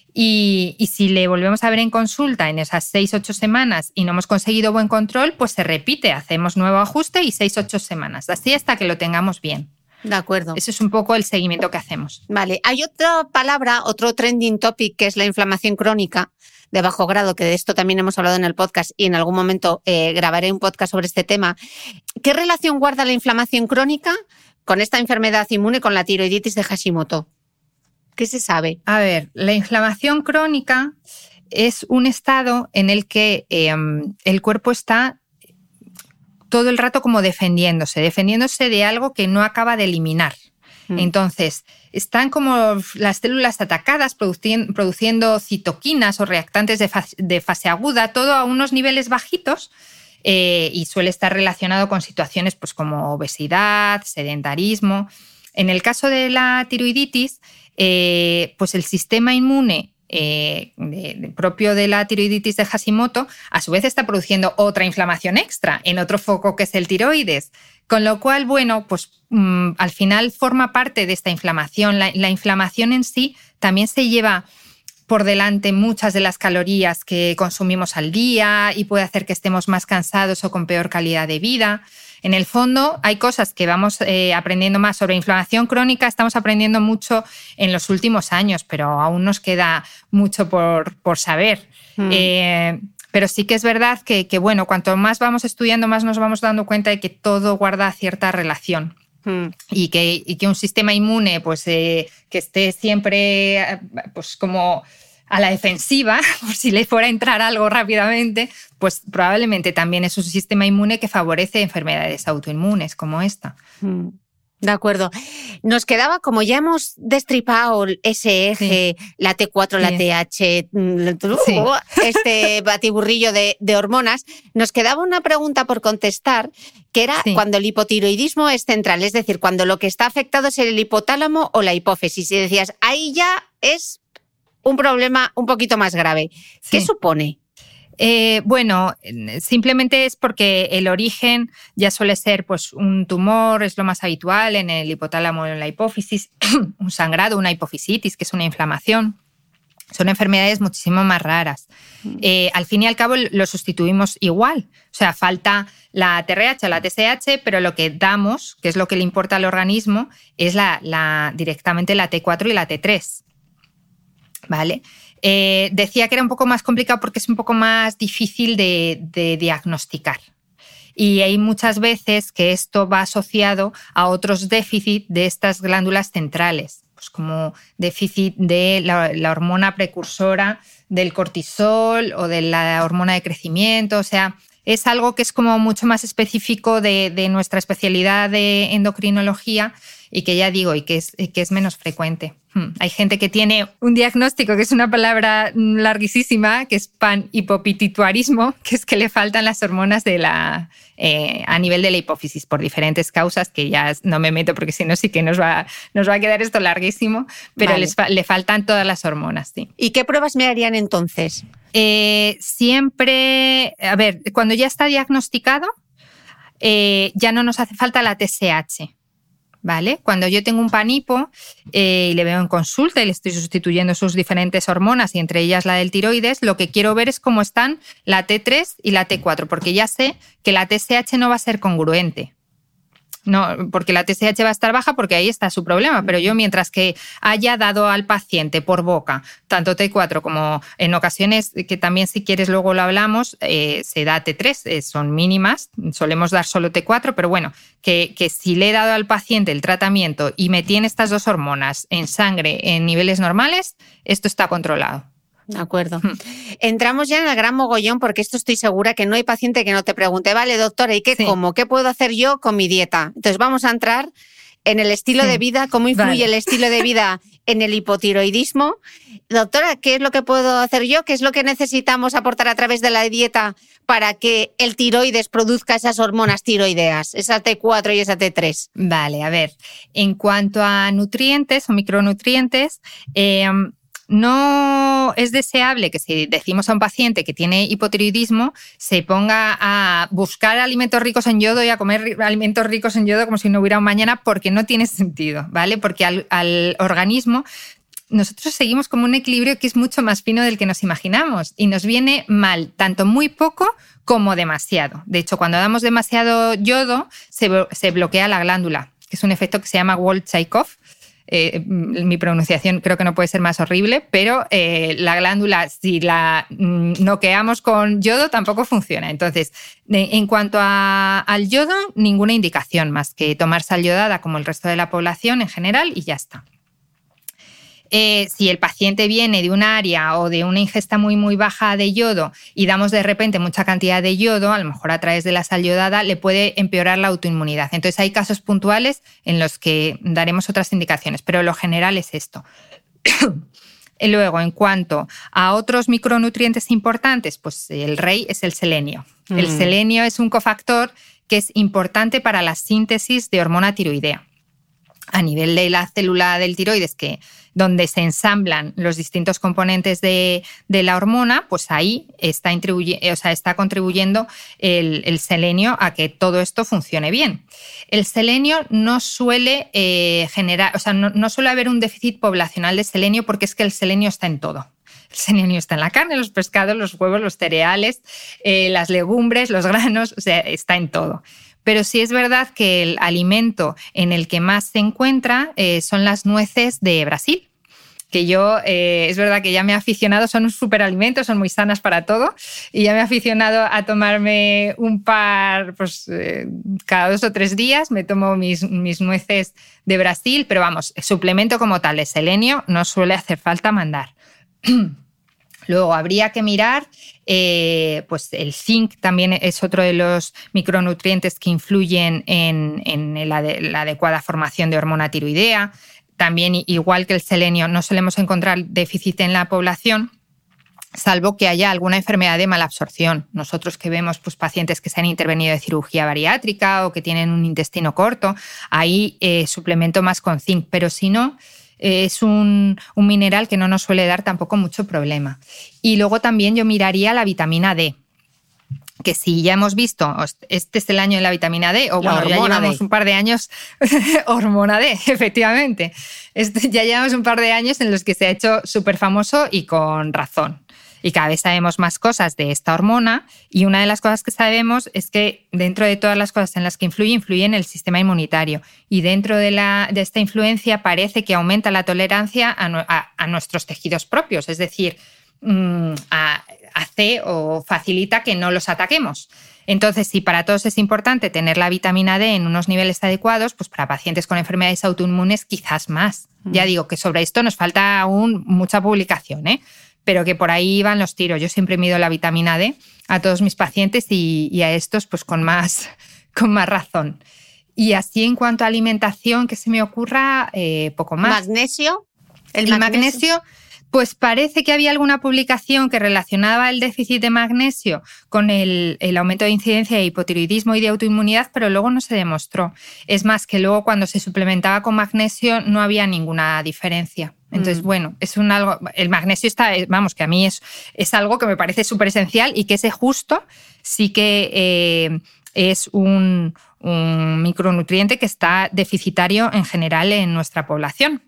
Y si le volvemos a ver en consulta en esas 6-8 semanas y no hemos conseguido buen control, pues se repite, hacemos nuevo ajuste y 6-8 semanas, así hasta que lo tengamos bien. De acuerdo. Ese es un poco el seguimiento que hacemos. Vale, hay otra palabra, otro trending topic, que es la inflamación crónica de bajo grado, que de esto también hemos hablado en el podcast y en algún momento grabaré un podcast sobre este tema. ¿Qué relación guarda la inflamación crónica con esta enfermedad inmune, con la tiroiditis de Hashimoto? ¿Qué se sabe? A ver, la inflamación crónica es un estado en el que el cuerpo está todo el rato como defendiéndose de algo que no acaba de eliminar. Entonces, están como las células atacadas produciendo citoquinas o reactantes de fase aguda, todo a unos niveles bajitos, y suele estar relacionado con situaciones pues, como obesidad, sedentarismo. En el caso de la tiroiditis, pues el sistema inmune propio de la tiroiditis de Hashimoto, a su vez está produciendo otra inflamación extra en otro foco que es el tiroides. Con lo cual, bueno, pues al final forma parte de esta inflamación. La inflamación en sí también se lleva por delante muchas de las calorías que consumimos al día y puede hacer que estemos más cansados o con peor calidad de vida. En el fondo hay cosas que vamos aprendiendo más sobre inflamación crónica, estamos aprendiendo mucho en los últimos años, pero aún nos queda mucho por saber. Pero sí que es verdad que, bueno, cuanto más vamos estudiando, más nos vamos dando cuenta de que todo guarda cierta relación. Y que un sistema inmune pues, que esté siempre pues, como a la defensiva, por si le fuera a entrar algo rápidamente, pues probablemente también es un sistema inmune que favorece enfermedades autoinmunes como esta. De acuerdo. Nos quedaba, como ya hemos destripado ese eje, sí, la T4, la TH, sí, este batiburrillo de hormonas, nos quedaba una pregunta por contestar, que era cuando el hipotiroidismo es central, es decir, cuando lo que está afectado es el hipotálamo o la hipófisis. Y decías, ahí ya es un problema un poquito más grave. ¿Qué supone? Bueno, simplemente es porque el origen ya suele ser pues, un tumor, es lo más habitual en el hipotálamo o en la hipófisis, un sangrado, una hipofisitis, que es una inflamación. Son enfermedades muchísimo más raras. Al fin y al cabo lo sustituimos igual. O sea, falta la TRH o la TSH, pero lo que damos, que es lo que le importa al organismo, es directamente la T4 y la T3. ¿Vale? Decía que era un poco más complicado porque es un poco más difícil de diagnosticar. Y hay muchas veces que esto va asociado a otros déficits de estas glándulas centrales, pues como déficit de la hormona precursora del cortisol o de la hormona de crecimiento. O sea, es algo que es como mucho más específico de nuestra especialidad de endocrinología y que ya digo, y que es menos frecuente. Hay gente que tiene un diagnóstico, que es una palabra larguísima, que es panhipopituitarismo, que es que le faltan las hormonas a nivel de la hipófisis por diferentes causas, que ya no me meto porque si no sí que nos va a quedar esto larguísimo, pero vale, le faltan todas las hormonas. Sí. ¿Y qué pruebas me harían entonces? Siempre, a ver, cuando ya está diagnosticado, ya no nos hace falta la TSH. ¿Vale? Cuando yo tengo un panhipo y le veo en consulta y le estoy sustituyendo sus diferentes hormonas y entre ellas la del tiroides, lo que quiero ver es cómo están la T3 y la T4, porque ya sé que la TSH no va a ser congruente. No, porque la TSH va a estar baja porque ahí está su problema, pero yo mientras que haya dado al paciente por boca tanto T4 como en ocasiones, que también si quieres luego lo hablamos, se da T3, son mínimas, solemos dar solo T4, pero bueno, que si le he dado al paciente el tratamiento y me tiene estas dos hormonas en sangre en niveles normales, esto está controlado. De acuerdo. Entramos ya en el gran mogollón porque esto estoy segura que no hay paciente que no te pregunte, vale, doctora, ¿y qué como? ¿Qué puedo hacer yo con mi dieta? Entonces vamos a entrar en el estilo de vida, cómo influye el estilo de vida en el hipotiroidismo. Doctora, ¿qué es lo que puedo hacer yo? ¿Qué es lo que necesitamos aportar a través de la dieta para que el tiroides produzca esas hormonas tiroideas, esa T4 y esa T3? Vale, a ver, en cuanto a nutrientes o micronutrientes, no es deseable que si decimos a un paciente que tiene hipotiroidismo se ponga a buscar alimentos ricos en yodo y a comer alimentos ricos en yodo como si no hubiera un mañana, porque no tiene sentido, ¿vale? Porque al organismo nosotros seguimos como un equilibrio que es mucho más fino del que nos imaginamos y nos viene mal tanto muy poco como demasiado. De hecho, cuando damos demasiado yodo, se bloquea la glándula, que es un efecto que se llama Wald-Chaikov. Mi pronunciación creo que no puede ser más horrible, pero la glándula, si la noqueamos con yodo, tampoco funciona. Entonces, en cuanto al yodo, ninguna indicación más que tomar sal yodada como el resto de la población en general y ya está. Si el paciente viene de un área o de una ingesta muy, muy baja de yodo y damos de repente mucha cantidad de yodo, a lo mejor a través de la sal yodada, le puede empeorar la autoinmunidad. Entonces hay casos puntuales en los que daremos otras indicaciones, pero lo general es esto. Luego, en cuanto a otros micronutrientes importantes, pues el rey es el selenio. El selenio es un cofactor que es importante para la síntesis de hormona tiroidea. A nivel de la célula del tiroides, donde se ensamblan los distintos componentes de la hormona, pues ahí está contribuyendo el selenio a que todo esto funcione bien. El selenio no suele no suele haber un déficit poblacional de selenio porque es que el selenio está en todo. El selenio está en la carne, los pescados, los huevos, los cereales, las legumbres, los granos, o sea, está en todo. Pero sí es verdad que el alimento en el que más se encuentra son las nueces de Brasil, que yo, es verdad que ya me he aficionado, son un superalimentos, son muy sanas para todo, y ya me he aficionado a tomarme un par, pues cada 2 o 3 días me tomo mis nueces de Brasil, pero vamos, el suplemento como tal de selenio no suele hacer falta mandar. Luego habría que mirar, pues el zinc también es otro de los micronutrientes que influyen en la adecuada formación de hormona tiroidea. También, igual que el selenio, no solemos encontrar déficit en la población, salvo que haya alguna enfermedad de malabsorción. Nosotros que vemos pues, pacientes que se han intervenido de cirugía bariátrica o que tienen un intestino corto, ahí suplemento más con zinc, pero si no, es un mineral que no nos suele dar tampoco mucho problema. Y luego también yo miraría la vitamina D, que si ya hemos visto, este es el año de la vitamina D, o bueno, ya llevamos un par de años, hormona D, efectivamente. Ya llevamos un par de años en los que se ha hecho súper famoso y con razón. Y cada vez sabemos más cosas de esta hormona y una de las cosas que sabemos es que dentro de todas las cosas en las que influye en el sistema inmunitario. Y dentro de esta influencia parece que aumenta la tolerancia a nuestros tejidos propios, es decir, hace o facilita que no los ataquemos. Entonces, si para todos es importante tener la vitamina D en unos niveles adecuados, pues para pacientes con enfermedades autoinmunes quizás más. Ya digo que sobre esto nos falta aún mucha publicación, pero que por ahí van los tiros. Yo siempre mido la vitamina D a todos mis pacientes y a estos pues con más razón. Y así en cuanto a alimentación, que se me ocurra, poco más. ¿Magnesio? El magnesio, pues parece que había alguna publicación que relacionaba el déficit de magnesio con el aumento de incidencia de hipotiroidismo y de autoinmunidad, pero luego no se demostró. Es más, que luego cuando se suplementaba con magnesio no había ninguna diferencia. Entonces, bueno, el magnesio que a mí es algo que me parece súper esencial y que ese justo sí que es un micronutriente que está deficitario en general en nuestra población.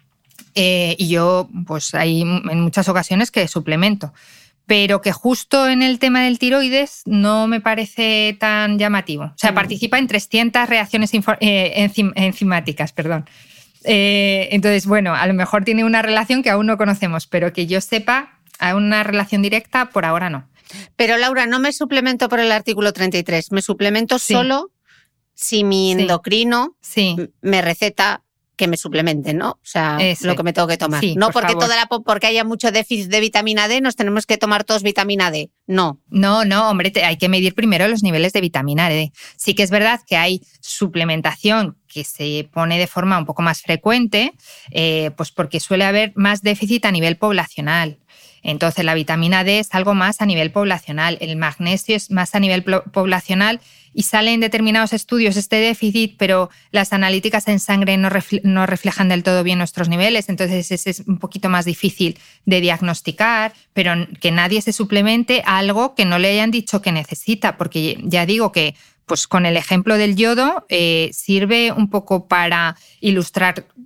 Y yo, pues hay en muchas ocasiones que suplemento, pero que justo en el tema del tiroides no me parece tan llamativo. O sea, participa en 300 reacciones enzimáticas, perdón. Entonces, bueno, a lo mejor tiene una relación que aún no conocemos, pero que yo sepa, a una relación directa por ahora no. Pero Laura, no me suplemento por el artículo 33, me suplemento solo si mi endocrino me receta que me suplementen, ¿no? O sea, lo que me tengo que tomar. Sí, no porque porque haya mucho déficit de vitamina D, nos tenemos que tomar todos vitamina D. No. No, hombre, hay que medir primero los niveles de vitamina D. Sí que es verdad que hay suplementación que se pone de forma un poco más frecuente, pues porque suele haber más déficit a nivel poblacional. Entonces, la vitamina D es algo más a nivel poblacional, el magnesio es más a nivel poblacional y sale en determinados estudios este déficit, pero las analíticas en sangre no reflejan del todo bien nuestros niveles, entonces es un poquito más difícil de diagnosticar, pero que nadie se suplemente algo que no le hayan dicho que necesita, porque ya digo que pues con el ejemplo del yodo sirve un poco para ilustrar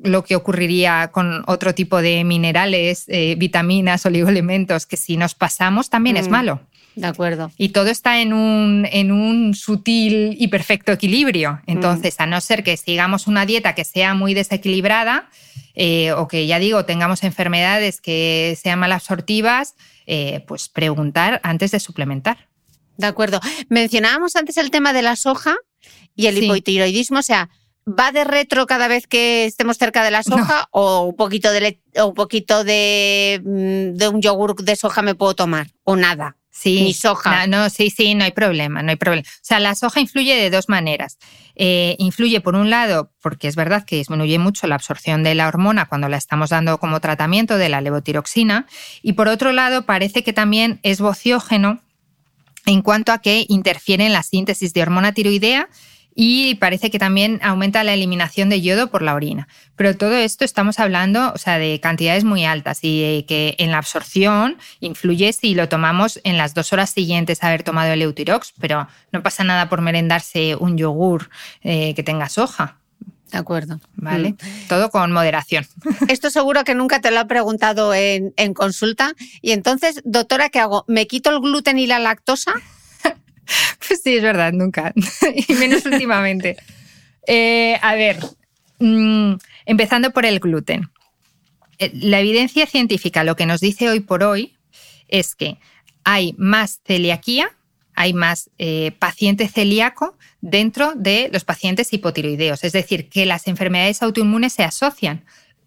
lo que ocurriría con otro tipo de minerales, vitaminas, oligoelementos, que si nos pasamos también es malo. De acuerdo. Y todo está en un sutil y perfecto equilibrio. Entonces, a no ser que sigamos una dieta que sea muy desequilibrada o que, ya digo, tengamos enfermedades que sean mal absortivas, pues preguntar antes de suplementar. De acuerdo. Mencionábamos antes el tema de la soja y el hipotiroidismo, o sea, ¿va de retro cada vez que estemos cerca de la soja o un poquito de un yogur de soja me puedo tomar o nada? Sí, ni soja. No hay problema. O sea, la soja influye de dos maneras. Influye por un lado porque es verdad que disminuye mucho la absorción de la hormona cuando la estamos dando como tratamiento de la levotiroxina, y por otro lado parece que también es vociógeno en cuanto a que interfiere en la síntesis de hormona tiroidea y parece que también aumenta la eliminación de yodo por la orina. Pero todo esto estamos hablando, o sea, de cantidades muy altas y que en la absorción influye si lo tomamos en las 2 horas siguientes a haber tomado el Eutirox, pero no pasa nada por merendarse un yogur que tenga soja. De acuerdo. ¿Vale? Todo con moderación. Esto seguro que nunca te lo he preguntado en consulta. Y entonces, doctora, ¿qué hago? ¿Me quito el gluten y la lactosa? Pues sí, es verdad, nunca. Y menos últimamente. A ver, empezando por el gluten. La evidencia científica lo que nos dice hoy por hoy es que hay más celiaquía, hay más paciente celíaco dentro de los pacientes hipotiroideos. Es decir, que las enfermedades autoinmunes se asocian.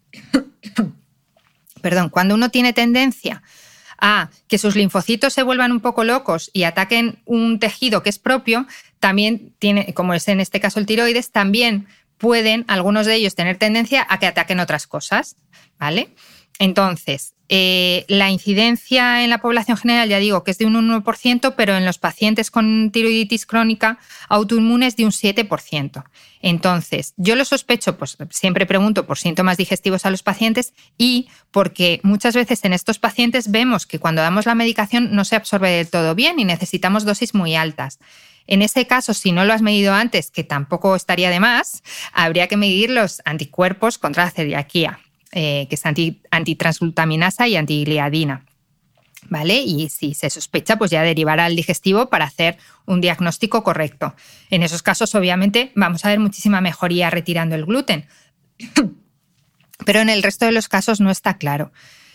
Perdón, cuando uno tiene tendencia a que sus linfocitos se vuelvan un poco locos y ataquen un tejido que es propio, también tiene, como es en este caso el tiroides, también pueden algunos de ellos tener tendencia a que ataquen otras cosas, ¿vale? Entonces, la incidencia en la población general, ya digo que es de un 1%, pero en los pacientes con tiroiditis crónica autoinmune es de un 7%. Entonces, yo lo sospecho, pues siempre pregunto por síntomas digestivos a los pacientes y porque muchas veces en estos pacientes vemos que cuando damos la medicación no se absorbe del todo bien y necesitamos dosis muy altas. En ese caso, si no lo has medido antes, que tampoco estaría de más, habría que medir los anticuerpos contra la celiaquía, que es antitransglutaminasa y antigliadina, ¿vale? Y si se sospecha, pues ya derivará al digestivo para hacer un diagnóstico correcto. En esos casos, obviamente, vamos a ver muchísima mejoría retirando el gluten. Pero en el resto de los casos no está claro.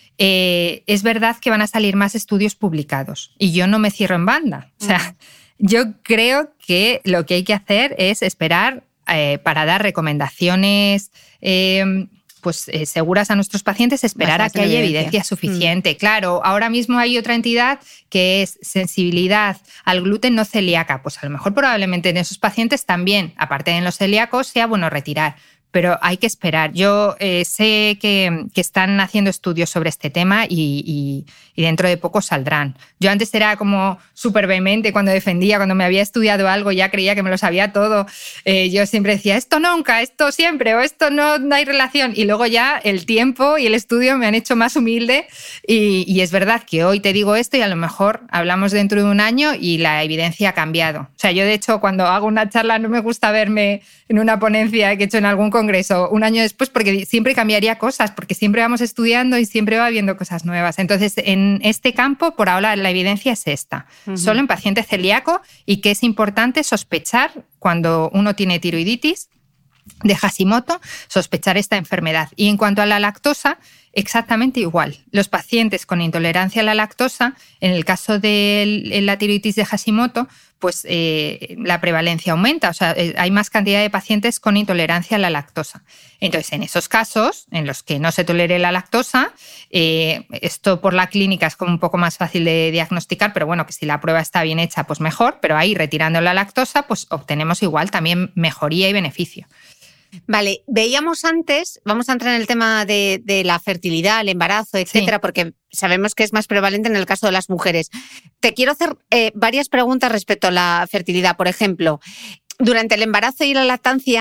Es verdad que van a salir más estudios publicados y yo no me cierro en banda. O sea, yo creo que lo que hay que hacer es esperar para dar recomendaciones seguras a nuestros pacientes, esperar a que haya evidencia suficiente. Claro, ahora mismo hay otra entidad que es sensibilidad al gluten no celíaca. Pues a lo mejor probablemente en esos pacientes también, aparte de en los celíacos, sea bueno retirar. Pero hay que esperar. Yo sé que están haciendo estudios sobre este tema y dentro de poco saldrán. Yo antes era como súper vehemente cuando defendía, cuando me había estudiado algo, ya creía que me lo sabía todo. Yo siempre decía, esto nunca, esto siempre, o esto no hay relación. Y luego ya el tiempo y el estudio me han hecho más humilde y es verdad que hoy te digo esto y a lo mejor hablamos dentro de un año y la evidencia ha cambiado. O sea, yo de hecho cuando hago una charla no me gusta verme en una ponencia que he hecho en algún congreso un año después porque siempre cambiaría cosas, porque siempre vamos estudiando y siempre va viendo cosas nuevas. Entonces, en este campo, por ahora, la evidencia es esta. Solo en paciente celíaco y que es importante sospechar cuando uno tiene tiroiditis de Hashimoto, sospechar esta enfermedad. Y en cuanto a la lactosa, exactamente igual. Los pacientes con intolerancia a la lactosa, en el caso de la tiroiditis de Hashimoto, pues la prevalencia aumenta, o sea, hay más cantidad de pacientes con intolerancia a la lactosa. Entonces, en esos casos, en los que no se tolere la lactosa, esto por la clínica es como un poco más fácil de diagnosticar, pero bueno, que si la prueba está bien hecha, pues mejor, pero ahí retirando la lactosa, pues obtenemos igual también mejoría y beneficio. Vale, veíamos antes, vamos a entrar en el tema de la fertilidad, el embarazo, etcétera, sí, porque sabemos que es más prevalente en el caso de las mujeres. Te quiero hacer varias preguntas respecto a la fertilidad. Por ejemplo, durante el embarazo y la lactancia,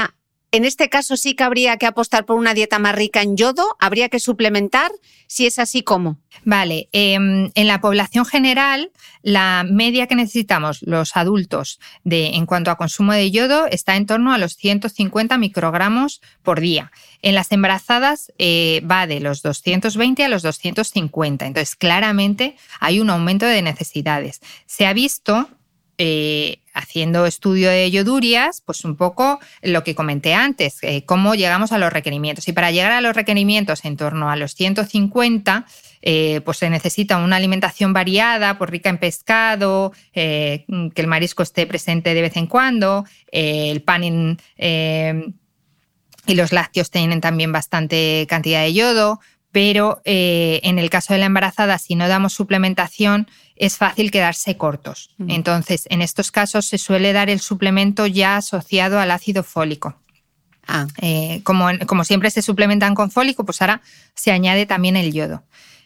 En este caso sí que habría que apostar por una dieta más rica en yodo, habría que suplementar, si es así, ¿cómo? Vale, en la población general, la media que necesitamos los adultos en cuanto a consumo de yodo está en torno a los 150 microgramos por día. En las embarazadas va de los 220 a los 250, entonces claramente hay un aumento de necesidades. Se ha visto haciendo estudio de yodurias, pues un poco lo que comenté antes, cómo llegamos a los requerimientos. Y para llegar a los requerimientos en torno a los 150, pues se necesita una alimentación variada, pues rica en pescado, que el marisco esté presente de vez en cuando, el pan y los lácteos tienen también bastante cantidad de yodo, pero en el caso de la embarazada, si no damos suplementación, es fácil quedarse cortos. Entonces, en estos casos se suele dar el suplemento ya asociado al ácido fólico. Como siempre se suplementan con fólico, pues ahora se añade también el yodo.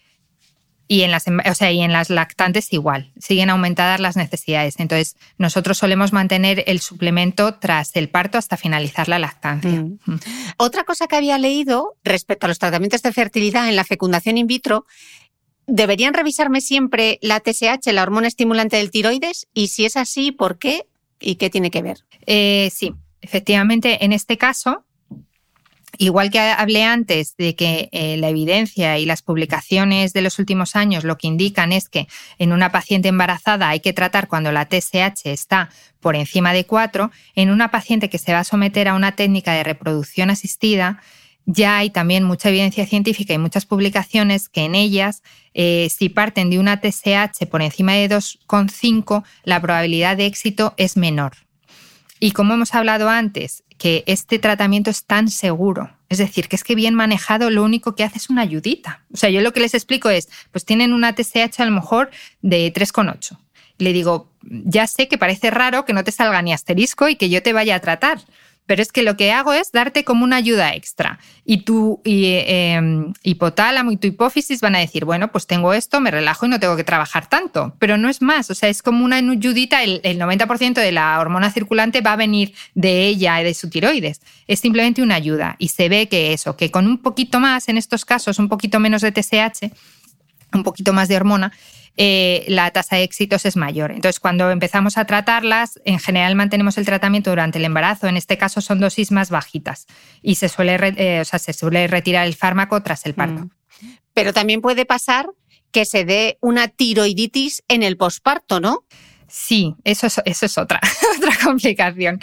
Y en las lactantes igual, siguen aumentadas las necesidades. Entonces, nosotros solemos mantener el suplemento tras el parto hasta finalizar la lactancia. Otra cosa que había leído respecto a los tratamientos de fertilidad en la fecundación in vitro, ¿deberían revisarme siempre la TSH, la hormona estimulante del tiroides? Y si es así, ¿por qué? ¿Y qué tiene que ver? Sí, efectivamente, en este caso, igual que hablé antes de que la evidencia y las publicaciones de los últimos años lo que indican es que en una paciente embarazada hay que tratar cuando la TSH está por encima de 4, en una paciente que se va a someter a una técnica de reproducción asistida, ya hay también mucha evidencia científica y muchas publicaciones que en ellas, si parten de una TSH por encima de 2,5, la probabilidad de éxito es menor. Y como hemos hablado antes, que este tratamiento es tan seguro, es decir, que es que bien manejado lo único que hace es una ayudita. O sea, yo lo que les explico es, pues tienen una TSH a lo mejor de 3,8. Le digo, ya sé que parece raro que no te salga ni asterisco y que yo te vaya a tratar, pero es que lo que hago es darte como una ayuda extra. Y tu hipotálamo y tu hipófisis van a decir, bueno, pues tengo esto, me relajo y no tengo que trabajar tanto. Pero no es más, o sea, es como una ayudita, el 90% de la hormona circulante va a venir de ella y de su tiroides. Es simplemente una ayuda. Y se ve que eso, que con un poquito más, en estos casos, un poquito menos de TSH, un poquito más de hormona, la tasa de éxitos es mayor. Entonces, cuando empezamos a tratarlas, en general mantenemos el tratamiento durante el embarazo. En este caso son dosis más bajitas y se suele retirar el fármaco tras el parto. Pero también puede pasar que se dé una tiroiditis en el posparto, ¿no? Sí, eso es otra complicación.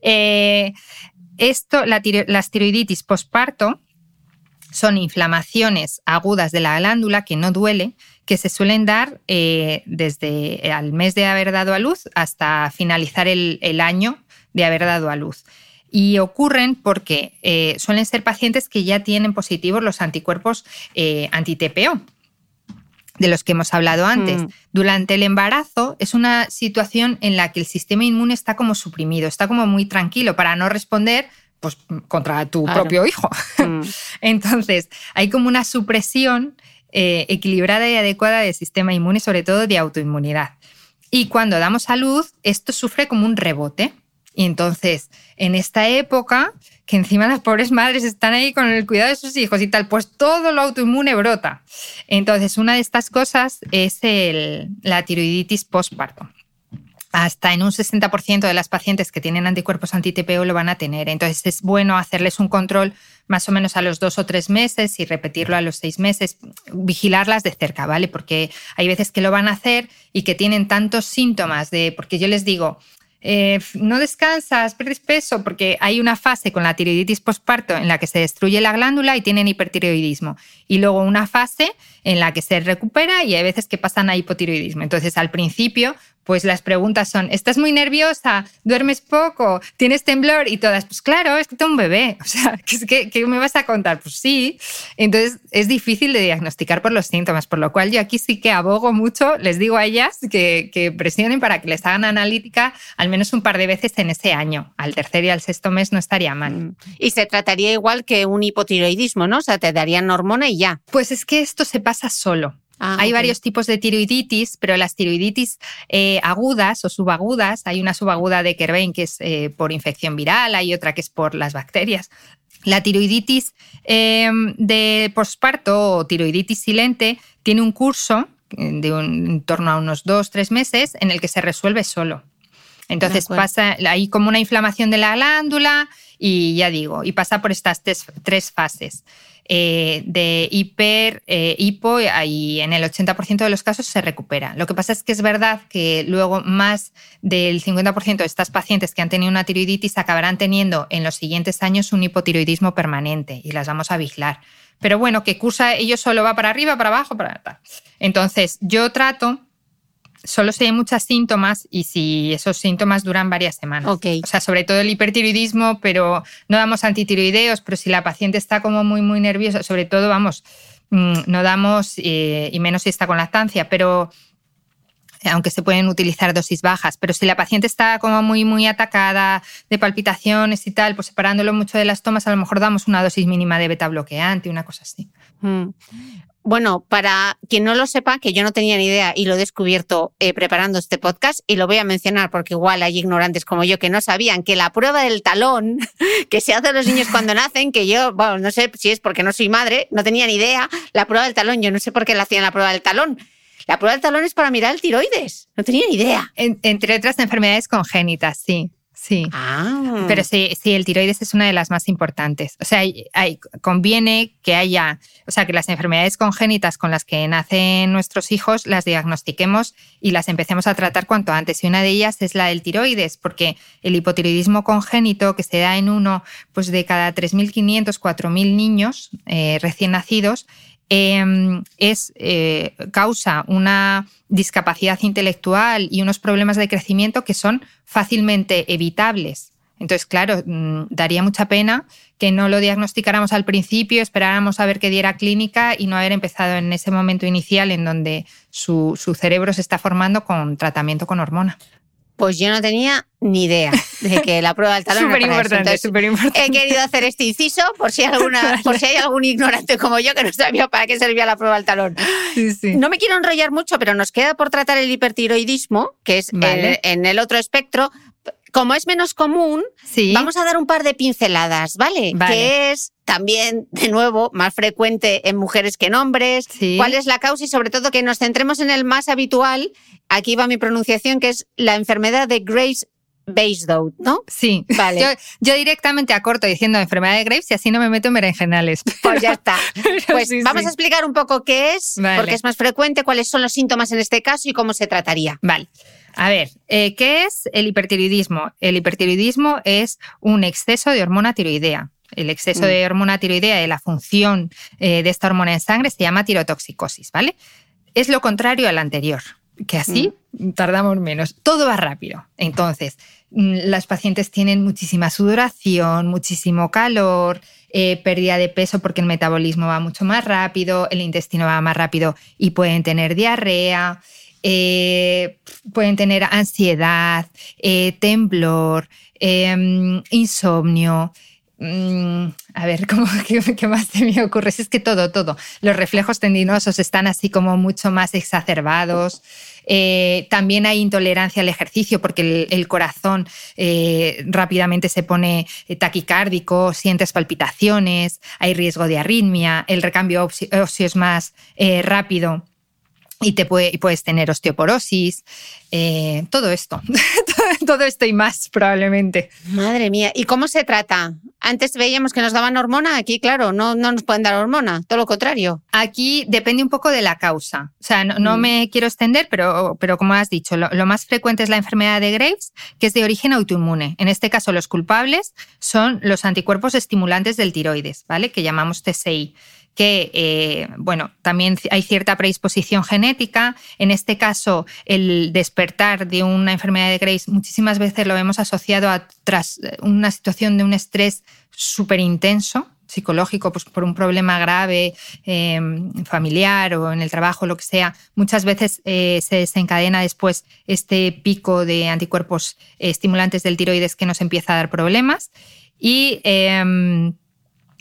Las tiroiditis posparto son inflamaciones agudas de la glándula que no duele, que se suelen dar desde al mes de haber dado a luz hasta finalizar el año de haber dado a luz. Y ocurren porque suelen ser pacientes que ya tienen positivos los anticuerpos anti-TPO, de los que hemos hablado antes. Durante el embarazo es una situación en la que el sistema inmune está como suprimido, está como muy tranquilo para no responder pues, contra tu propio hijo. Entonces, hay como una supresión equilibrada y adecuada del sistema inmune, sobre todo de autoinmunidad. Y cuando damos a luz, esto sufre como un rebote. Y entonces, en esta época, que encima las pobres madres están ahí con el cuidado de sus hijos y tal, pues todo lo autoinmune brota. Entonces, una de estas cosas es la tiroiditis postparto. Hasta en un 60% de las pacientes que tienen anticuerpos anti-TPO lo van a tener. Entonces es bueno hacerles un control más o menos a los 2 o 3 meses y repetirlo a los 6 meses, vigilarlas de cerca, ¿vale? Porque hay veces que lo van a hacer y que tienen tantos síntomas porque yo les digo, no descansas, pierdes peso, porque hay una fase con la tiroiditis postparto en la que se destruye la glándula y tienen hipertiroidismo. Y luego una fase en la que se recupera y hay veces que pasan a hipotiroidismo. Entonces al principio pues las preguntas son, ¿estás muy nerviosa? ¿Duermes poco? ¿Tienes temblor? Y todas, pues claro, es que tengo un bebé. O sea, ¿qué me vas a contar? Pues sí. Entonces es difícil de diagnosticar por los síntomas, por lo cual yo aquí sí que abogo mucho, les digo a ellas que presionen para que les hagan analítica al menos un par de veces en ese año. Al tercer y al sexto mes no estaría mal. Y se trataría igual que un hipotiroidismo, ¿no? O sea, te darían hormona y ya. Pues es que esto se pasa solo. Hay varios tipos de tiroiditis, pero las tiroiditis agudas o subagudas, hay una subaguda de Kerbein que es por infección viral, hay otra que es por las bacterias. La tiroiditis de posparto o tiroiditis silente tiene un curso en torno a unos 2-3 meses en el que se resuelve solo. Entonces pasa ahí como una inflamación de la glándula y ya digo, y pasa por estas 3 fases de hipo y en el 80% de los casos se recupera. Lo que pasa es que es verdad que luego más del 50% de estas pacientes que han tenido una tiroiditis acabarán teniendo en los siguientes años un hipotiroidismo permanente y las vamos a vigilar. Pero bueno, que cursa ello solo va para arriba, para abajo, para tal. Entonces yo trato solo si hay muchos síntomas y si esos síntomas duran varias semanas. Okay. O sea, sobre todo el hipertiroidismo, pero no damos antitiroideos, pero si la paciente está como muy, muy nerviosa, sobre todo, no damos, y menos si está con lactancia, pero aunque se pueden utilizar dosis bajas, pero si la paciente está como muy, muy atacada de palpitaciones y tal, pues separándolo mucho de las tomas, a lo mejor damos una dosis mínima de beta bloqueante, una cosa así. Bueno, para quien no lo sepa, que yo no tenía ni idea y lo he descubierto preparando este podcast, y lo voy a mencionar porque igual hay ignorantes como yo que no sabían que la prueba del talón que se hace a los niños cuando nacen, que yo, bueno, no sé si es porque no soy madre, no tenía ni idea, la prueba del talón, yo no sé por qué la hacían la prueba del talón. La prueba del talón es para mirar el tiroides, no tenía ni idea. Entre otras enfermedades congénitas, sí. Sí, pero sí, el tiroides es una de las más importantes. O sea, conviene que haya, o sea, que las enfermedades congénitas con las que nacen nuestros hijos las diagnostiquemos y las empecemos a tratar cuanto antes. Y una de ellas es la del tiroides, porque el hipotiroidismo congénito que se da en uno pues de cada 3.500, 4.000 niños recién nacidos, causa una discapacidad intelectual y unos problemas de crecimiento que son fácilmente evitables. Entonces, claro, daría mucha pena que no lo diagnosticáramos al principio, esperáramos a ver qué diera clínica y no haber empezado en ese momento inicial en donde su cerebro se está formando con tratamiento con hormona. Pues yo no tenía ni idea de que la prueba del talón súper importante. He querido hacer este inciso por si hay algún ignorante como yo que no sabía para qué servía la prueba del talón. Sí. No me quiero enrollar mucho, pero nos queda por tratar el hipertiroidismo, que es en el otro espectro. Como es menos común, vamos a dar un par de pinceladas, ¿vale? Que es también, de nuevo, más frecuente en mujeres que en hombres. Sí. ¿Cuál es la causa? Y sobre todo que nos centremos en el más habitual, aquí va mi pronunciación, que es la enfermedad de Graves-Basedow, ¿no? Sí, vale. Yo directamente acorto diciendo enfermedad de Graves y así no me meto en berenjenales. Pues ya está. Pues vamos a explicar un poco qué es, porque es más frecuente, cuáles son los síntomas en este caso y cómo se trataría. Vale. A ver, ¿qué es el hipertiroidismo? El hipertiroidismo es un exceso de hormona tiroidea. El exceso de hormona tiroidea de la función de esta hormona en sangre se llama tirotoxicosis, ¿vale? Es lo contrario al anterior, que así tardamos menos. Todo va rápido. Entonces, las pacientes tienen muchísima sudoración, muchísimo calor, pérdida de peso porque el metabolismo va mucho más rápido, el intestino va más rápido y pueden tener diarrea. Pueden tener ansiedad, temblor, insomnio. A ver, ¿qué más se me ocurre? Es que todo. Los reflejos tendinosos están así como mucho más exacerbados. También hay intolerancia al ejercicio porque el corazón rápidamente se pone taquicárdico, sientes palpitaciones, hay riesgo de arritmia, el recambio óseo es más rápido. Y puedes tener osteoporosis, todo esto. Todo esto y más, probablemente. Madre mía. ¿Y cómo se trata? Antes veíamos que nos daban hormona, aquí, claro, no nos pueden dar hormona, todo lo contrario. Aquí depende un poco de la causa. O sea, no me quiero extender, pero como has dicho, lo más frecuente es la enfermedad de Graves, que es de origen autoinmune. En este caso, los culpables son los anticuerpos estimulantes del tiroides, ¿vale? Que llamamos TSI. Que, también hay cierta predisposición genética. En este caso, el despertar de una enfermedad de Graves muchísimas veces lo hemos asociado tras una situación de un estrés súper intenso, psicológico, pues por un problema grave, familiar o en el trabajo, lo que sea. Muchas veces se desencadena después este pico de anticuerpos estimulantes del tiroides que nos empieza a dar problemas. Y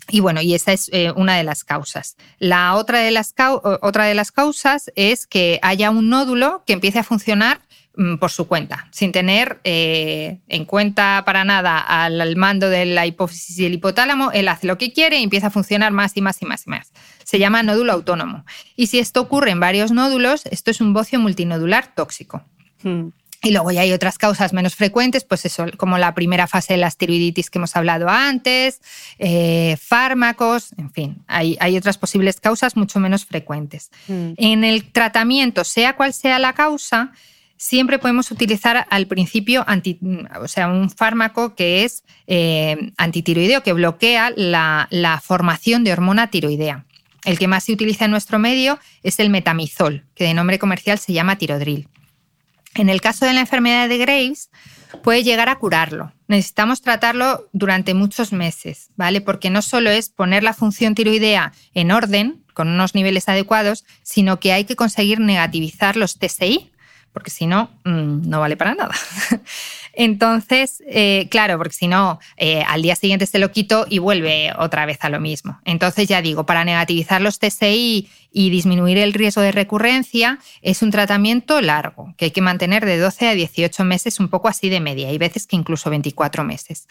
Y bueno, y esa es una de las causas. La otra de las causas es que haya un nódulo que empiece a funcionar por su cuenta, sin tener en cuenta para nada al mando de la hipófisis y el hipotálamo. Él hace lo que quiere y empieza a funcionar más y más y más y más. Se llama nódulo autónomo. Y si esto ocurre en varios nódulos, esto es un bocio multinodular tóxico. Y luego ya hay otras causas menos frecuentes, pues eso, como la primera fase de la tiroiditis que hemos hablado antes, fármacos, en fin, hay otras posibles causas mucho menos frecuentes. En el tratamiento, sea cual sea la causa, siempre podemos utilizar al principio un fármaco que es antitiroideo, que bloquea la formación de hormona tiroidea. El que más se utiliza en nuestro medio es el metamizol, que de nombre comercial se llama tirodril. En el caso de la enfermedad de Graves, puede llegar a curarlo. Necesitamos tratarlo durante muchos meses, ¿vale? Porque no solo es poner la función tiroidea en orden, con unos niveles adecuados, sino que hay que conseguir negativizar los TSI, porque si no, no vale para nada. Entonces, claro, porque si no, al día siguiente se lo quito y vuelve otra vez a lo mismo. Entonces, ya digo, para negativizar los TSI y disminuir el riesgo de recurrencia, es un tratamiento largo, que hay que mantener de 12 a 18 meses, un poco así de media. Hay veces que incluso 24 meses.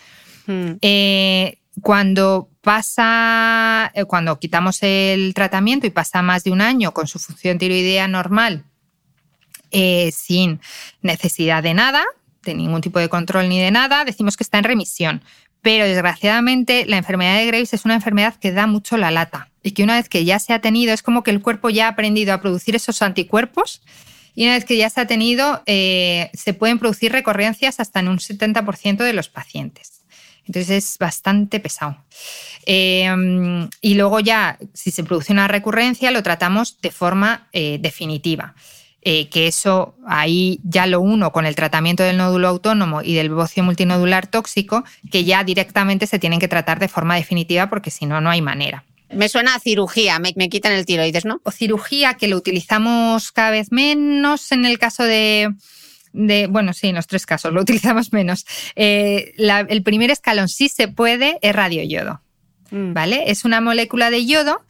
Cuando quitamos el tratamiento y pasa más de un año con su función tiroidea normal, sin necesidad de nada, de ningún tipo de control ni de nada, decimos que está en remisión. Pero desgraciadamente la enfermedad de Graves es una enfermedad que da mucho la lata y que una vez que ya se ha tenido, es como que el cuerpo ya ha aprendido a producir esos anticuerpos y una vez que ya se ha tenido, se pueden producir recurrencias hasta en un 70% de los pacientes. Entonces es bastante pesado. Y luego ya, si se produce una recurrencia, lo tratamos de forma definitiva. Que eso ahí ya lo uno con el tratamiento del nódulo autónomo y del bocio multinodular tóxico, que ya directamente se tienen que tratar de forma definitiva porque si no, no hay manera. Me suena a cirugía, me quitan el tiroides, ¿no? O cirugía, que lo utilizamos cada vez menos en el caso bueno, sí, en los 3 casos lo utilizamos menos. El primer escalón, sí se puede, es radioyodo, ¿vale? Es una molécula de yodo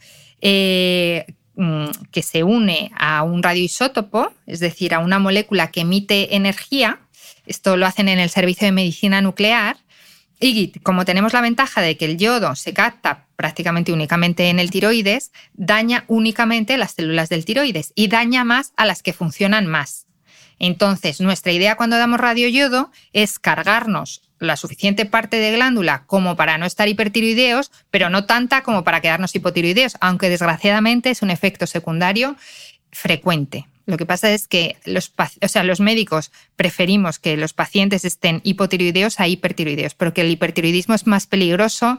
que se une a un radioisótopo, es decir, a una molécula que emite energía. Esto lo hacen en el servicio de medicina nuclear. Y como tenemos la ventaja de que el yodo se capta prácticamente únicamente en el tiroides, daña únicamente las células del tiroides y daña más a las que funcionan más. Entonces, nuestra idea cuando damos radioyodo es cargarnos la suficiente parte de glándula como para no estar hipertiroideos, pero no tanta como para quedarnos hipotiroideos, aunque desgraciadamente es un efecto secundario frecuente. Lo que pasa es que los médicos preferimos que los pacientes estén hipotiroideos a hipertiroideos, pero que el hipertiroidismo es más peligroso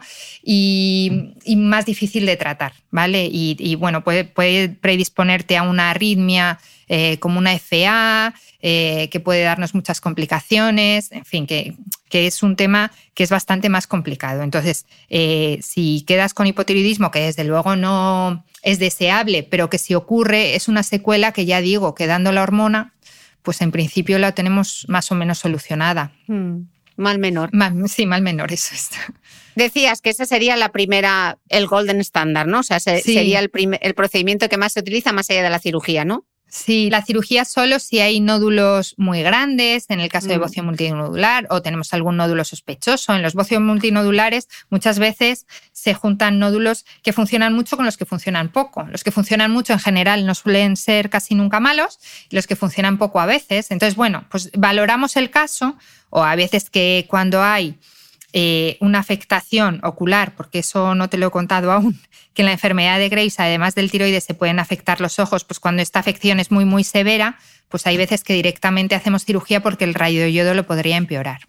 y más difícil de tratar, ¿vale? Y bueno, puede predisponerte a una arritmia como una FA, que puede darnos muchas complicaciones, en fin, que es un tema que es bastante más complicado. Entonces, si quedas con hipotiroidismo, que desde luego no es deseable, pero que si ocurre es una secuela que ya digo, que dando la hormona, pues en principio la tenemos más o menos solucionada. Mal menor. Sí, mal menor, eso es. Decías que esa sería la primera, el golden standard, ¿no? O sea, sería el procedimiento que más se utiliza más allá de la cirugía, ¿no? Sí, la cirugía solo si hay nódulos muy grandes, en el caso de bocio multinodular, o tenemos algún nódulo sospechoso. En los bocios multinodulares muchas veces se juntan nódulos que funcionan mucho con los que funcionan poco. Los que funcionan mucho en general no suelen ser casi nunca malos, y los que funcionan poco a veces. Entonces, bueno, pues valoramos el caso, o a veces que cuando hay una afectación ocular, porque eso no te lo he contado aún, que en la enfermedad de Graves, además del tiroides, se pueden afectar los ojos, pues cuando esta afección es muy, muy severa, pues hay veces que directamente hacemos cirugía porque el radioyodo lo podría empeorar.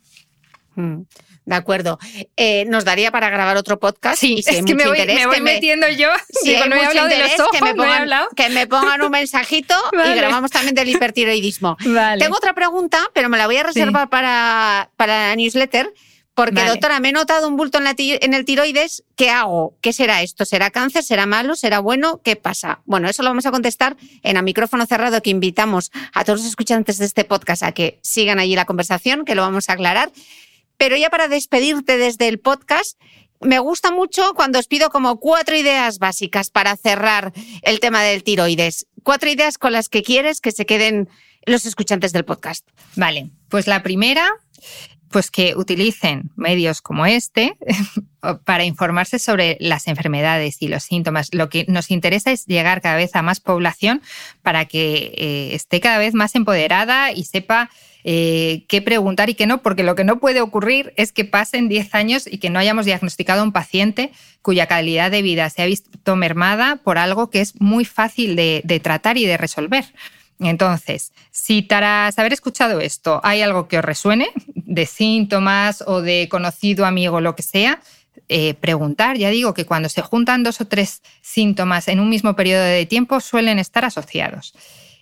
De acuerdo. Nos daría para grabar otro podcast. Sí, y si es que me voy metiendo yo. Si no he hablado de los ojos, que me pongan un mensajito y grabamos también del hipertiroidismo. Vale. Tengo otra pregunta, pero me la voy a reservar para la newsletter. Porque, doctora, me he notado un bulto en el tiroides. ¿Qué hago? ¿Qué será esto? ¿Será cáncer? ¿Será malo? ¿Será bueno? ¿Qué pasa? Bueno, eso lo vamos a contestar en A Micrófono Cerrado, que invitamos a todos los escuchantes de este podcast a que sigan allí la conversación, que lo vamos a aclarar. Pero ya para despedirte desde el podcast, Me gusta mucho cuando os pido como 4 ideas básicas para cerrar el tema del tiroides. 4 ideas con las que quieres que se queden los escuchantes del podcast. Vale, pues la primera, pues que utilicen medios como este para informarse sobre las enfermedades y los síntomas. Lo que nos interesa es llegar cada vez a más población para que esté cada vez más empoderada y sepa qué preguntar y qué no, porque lo que no puede ocurrir es que pasen 10 años y que no hayamos diagnosticado a un paciente cuya calidad de vida se ha visto mermada por algo que es muy fácil de tratar y de resolver. Entonces, si tras haber escuchado esto hay algo que os resuene de síntomas o de conocido amigo, lo que sea, preguntar. Ya digo que cuando se juntan 2 o 3 síntomas en un mismo periodo de tiempo suelen estar asociados.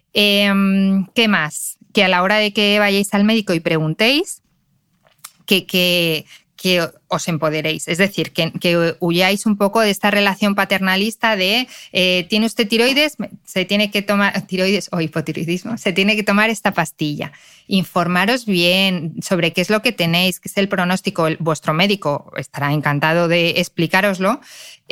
¿Qué más? Que a la hora de que vayáis al médico y preguntéis, que os empoderéis. Es decir, que huyáis un poco de esta relación paternalista de ¿tiene usted tiroides? Se tiene que tomar tiroides o hipotiroidismo. Se tiene que tomar esta pastilla. Informaros bien sobre qué es lo que tenéis, qué es el pronóstico. Vuestro médico estará encantado de explicároslo.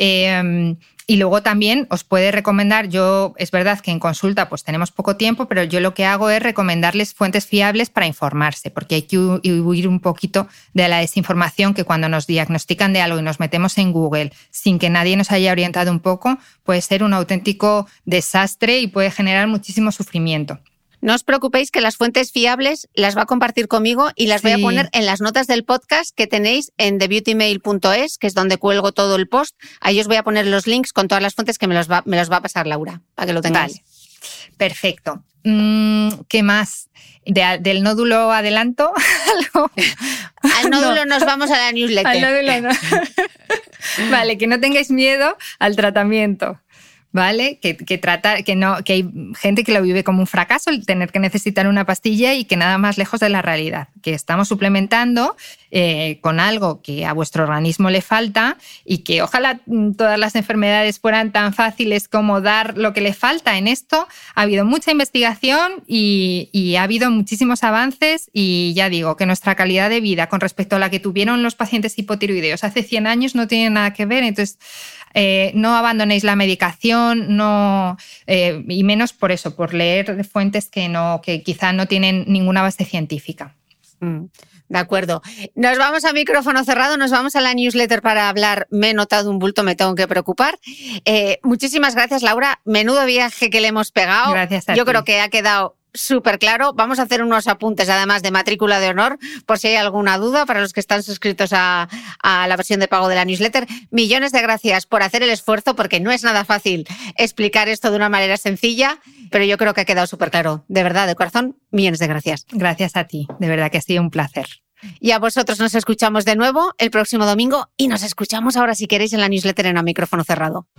Y luego también os puede recomendar, es verdad que en consulta pues tenemos poco tiempo, pero yo lo que hago es recomendarles fuentes fiables para informarse, porque hay que huir un poquito de la desinformación que cuando nos diagnostican de algo y nos metemos en Google sin que nadie nos haya orientado un poco, puede ser un auténtico desastre y puede generar muchísimo sufrimiento. No os preocupéis que las fuentes fiables las va a compartir conmigo y las voy a poner en las notas del podcast que tenéis en thebeautymail.es, que es donde cuelgo todo el post. Ahí os voy a poner los links con todas las fuentes que me los va a pasar Laura, para que lo tengáis. Vale. Perfecto. ¿Qué más? ¿Del nódulo adelanto? Al nódulo nos vamos a la newsletter. Al nódulo no. Vale, que no tengáis miedo al tratamiento. ¿Vale? Que hay gente que lo vive como un fracaso el tener que necesitar una pastilla y que nada más lejos de la realidad, que estamos suplementando con algo que a vuestro organismo le falta y que ojalá todas las enfermedades fueran tan fáciles como dar lo que le falta. En esto ha habido mucha investigación y ha habido muchísimos avances y ya digo que nuestra calidad de vida con respecto a la que tuvieron los pacientes hipotiroideos hace 100 años no tiene nada que ver. Entonces, no abandonéis la medicación, y menos por eso, por leer fuentes que quizá no tienen ninguna base científica. De acuerdo. Nos vamos a micrófono cerrado, nos vamos a la newsletter para hablar. Me he notado un bulto, me tengo que preocupar. Muchísimas gracias, Laura. Menudo viaje que le hemos pegado. Gracias a ti. Yo creo que ha quedado súper claro. Vamos a hacer unos apuntes, además de matrícula de honor, por si hay alguna duda para los que están suscritos a la versión de pago de la newsletter. Millones de gracias por hacer el esfuerzo, porque no es nada fácil explicar esto de una manera sencilla, pero yo creo que ha quedado súper claro. De verdad, de corazón, millones de gracias. Gracias a ti, de verdad que ha sido un placer. Y a vosotros nos escuchamos de nuevo el próximo domingo y nos escuchamos ahora, si queréis, en la newsletter en A Micrófono Cerrado.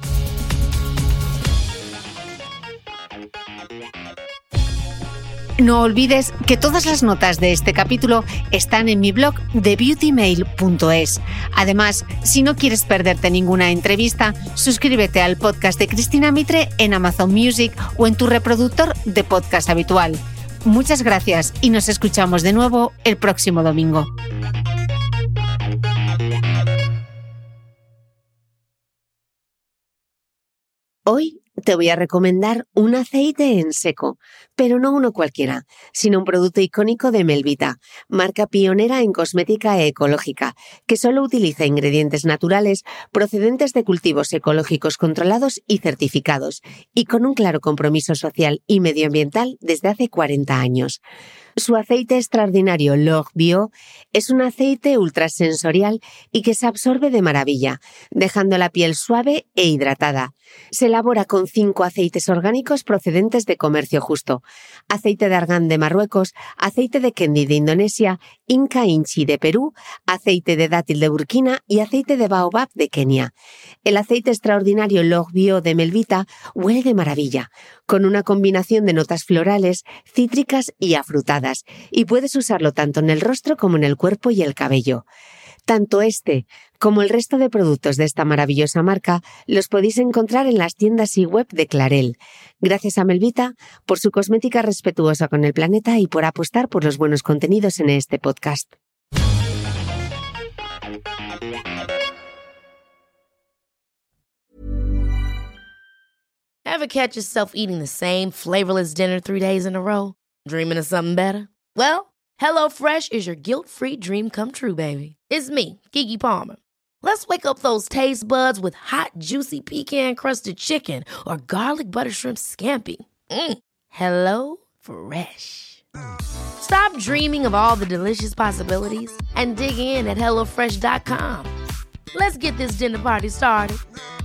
No olvides que todas las notas de este capítulo están en mi blog thebeautymail.es. Además, si no quieres perderte ninguna entrevista, suscríbete al podcast de Cristina Mitre en Amazon Music o en tu reproductor de podcast habitual. Muchas gracias y nos escuchamos de nuevo el próximo domingo. Hoy te voy a recomendar un aceite en seco, pero no uno cualquiera, sino un producto icónico de Melvita, marca pionera en cosmética ecológica, que solo utiliza ingredientes naturales procedentes de cultivos ecológicos controlados y certificados, y con un claro compromiso social y medioambiental desde hace 40 años. Su aceite extraordinario Log Bio es un aceite ultrasensorial y que se absorbe de maravilla, dejando la piel suave e hidratada. Se elabora con 5 aceites orgánicos procedentes de comercio justo: aceite de argán de Marruecos, aceite de kendi de Indonesia, Inca Inchi de Perú, aceite de dátil de Burkina y aceite de baobab de Kenia. El aceite extraordinario Log Bio de Melvita huele de maravilla, con una combinación de notas florales, cítricas y afrutadas, y puedes usarlo tanto en el rostro como en el cuerpo y el cabello. Tanto este como el resto de productos de esta maravillosa marca los podéis encontrar en las tiendas y web de Clarel. Gracias a Melvita por su cosmética respetuosa con el planeta y por apostar por los buenos contenidos en este podcast. Ever catch yourself eating the same flavorless dinner 3 days in a row? Dreaming of something better? Well, HelloFresh is your guilt-free dream come true, baby. It's me, Keke Palmer. Let's wake up those taste buds with hot, juicy pecan-crusted chicken or garlic butter shrimp scampi. Hello Fresh. Stop dreaming of all the delicious possibilities and dig in at HelloFresh.com. Let's get this dinner party started.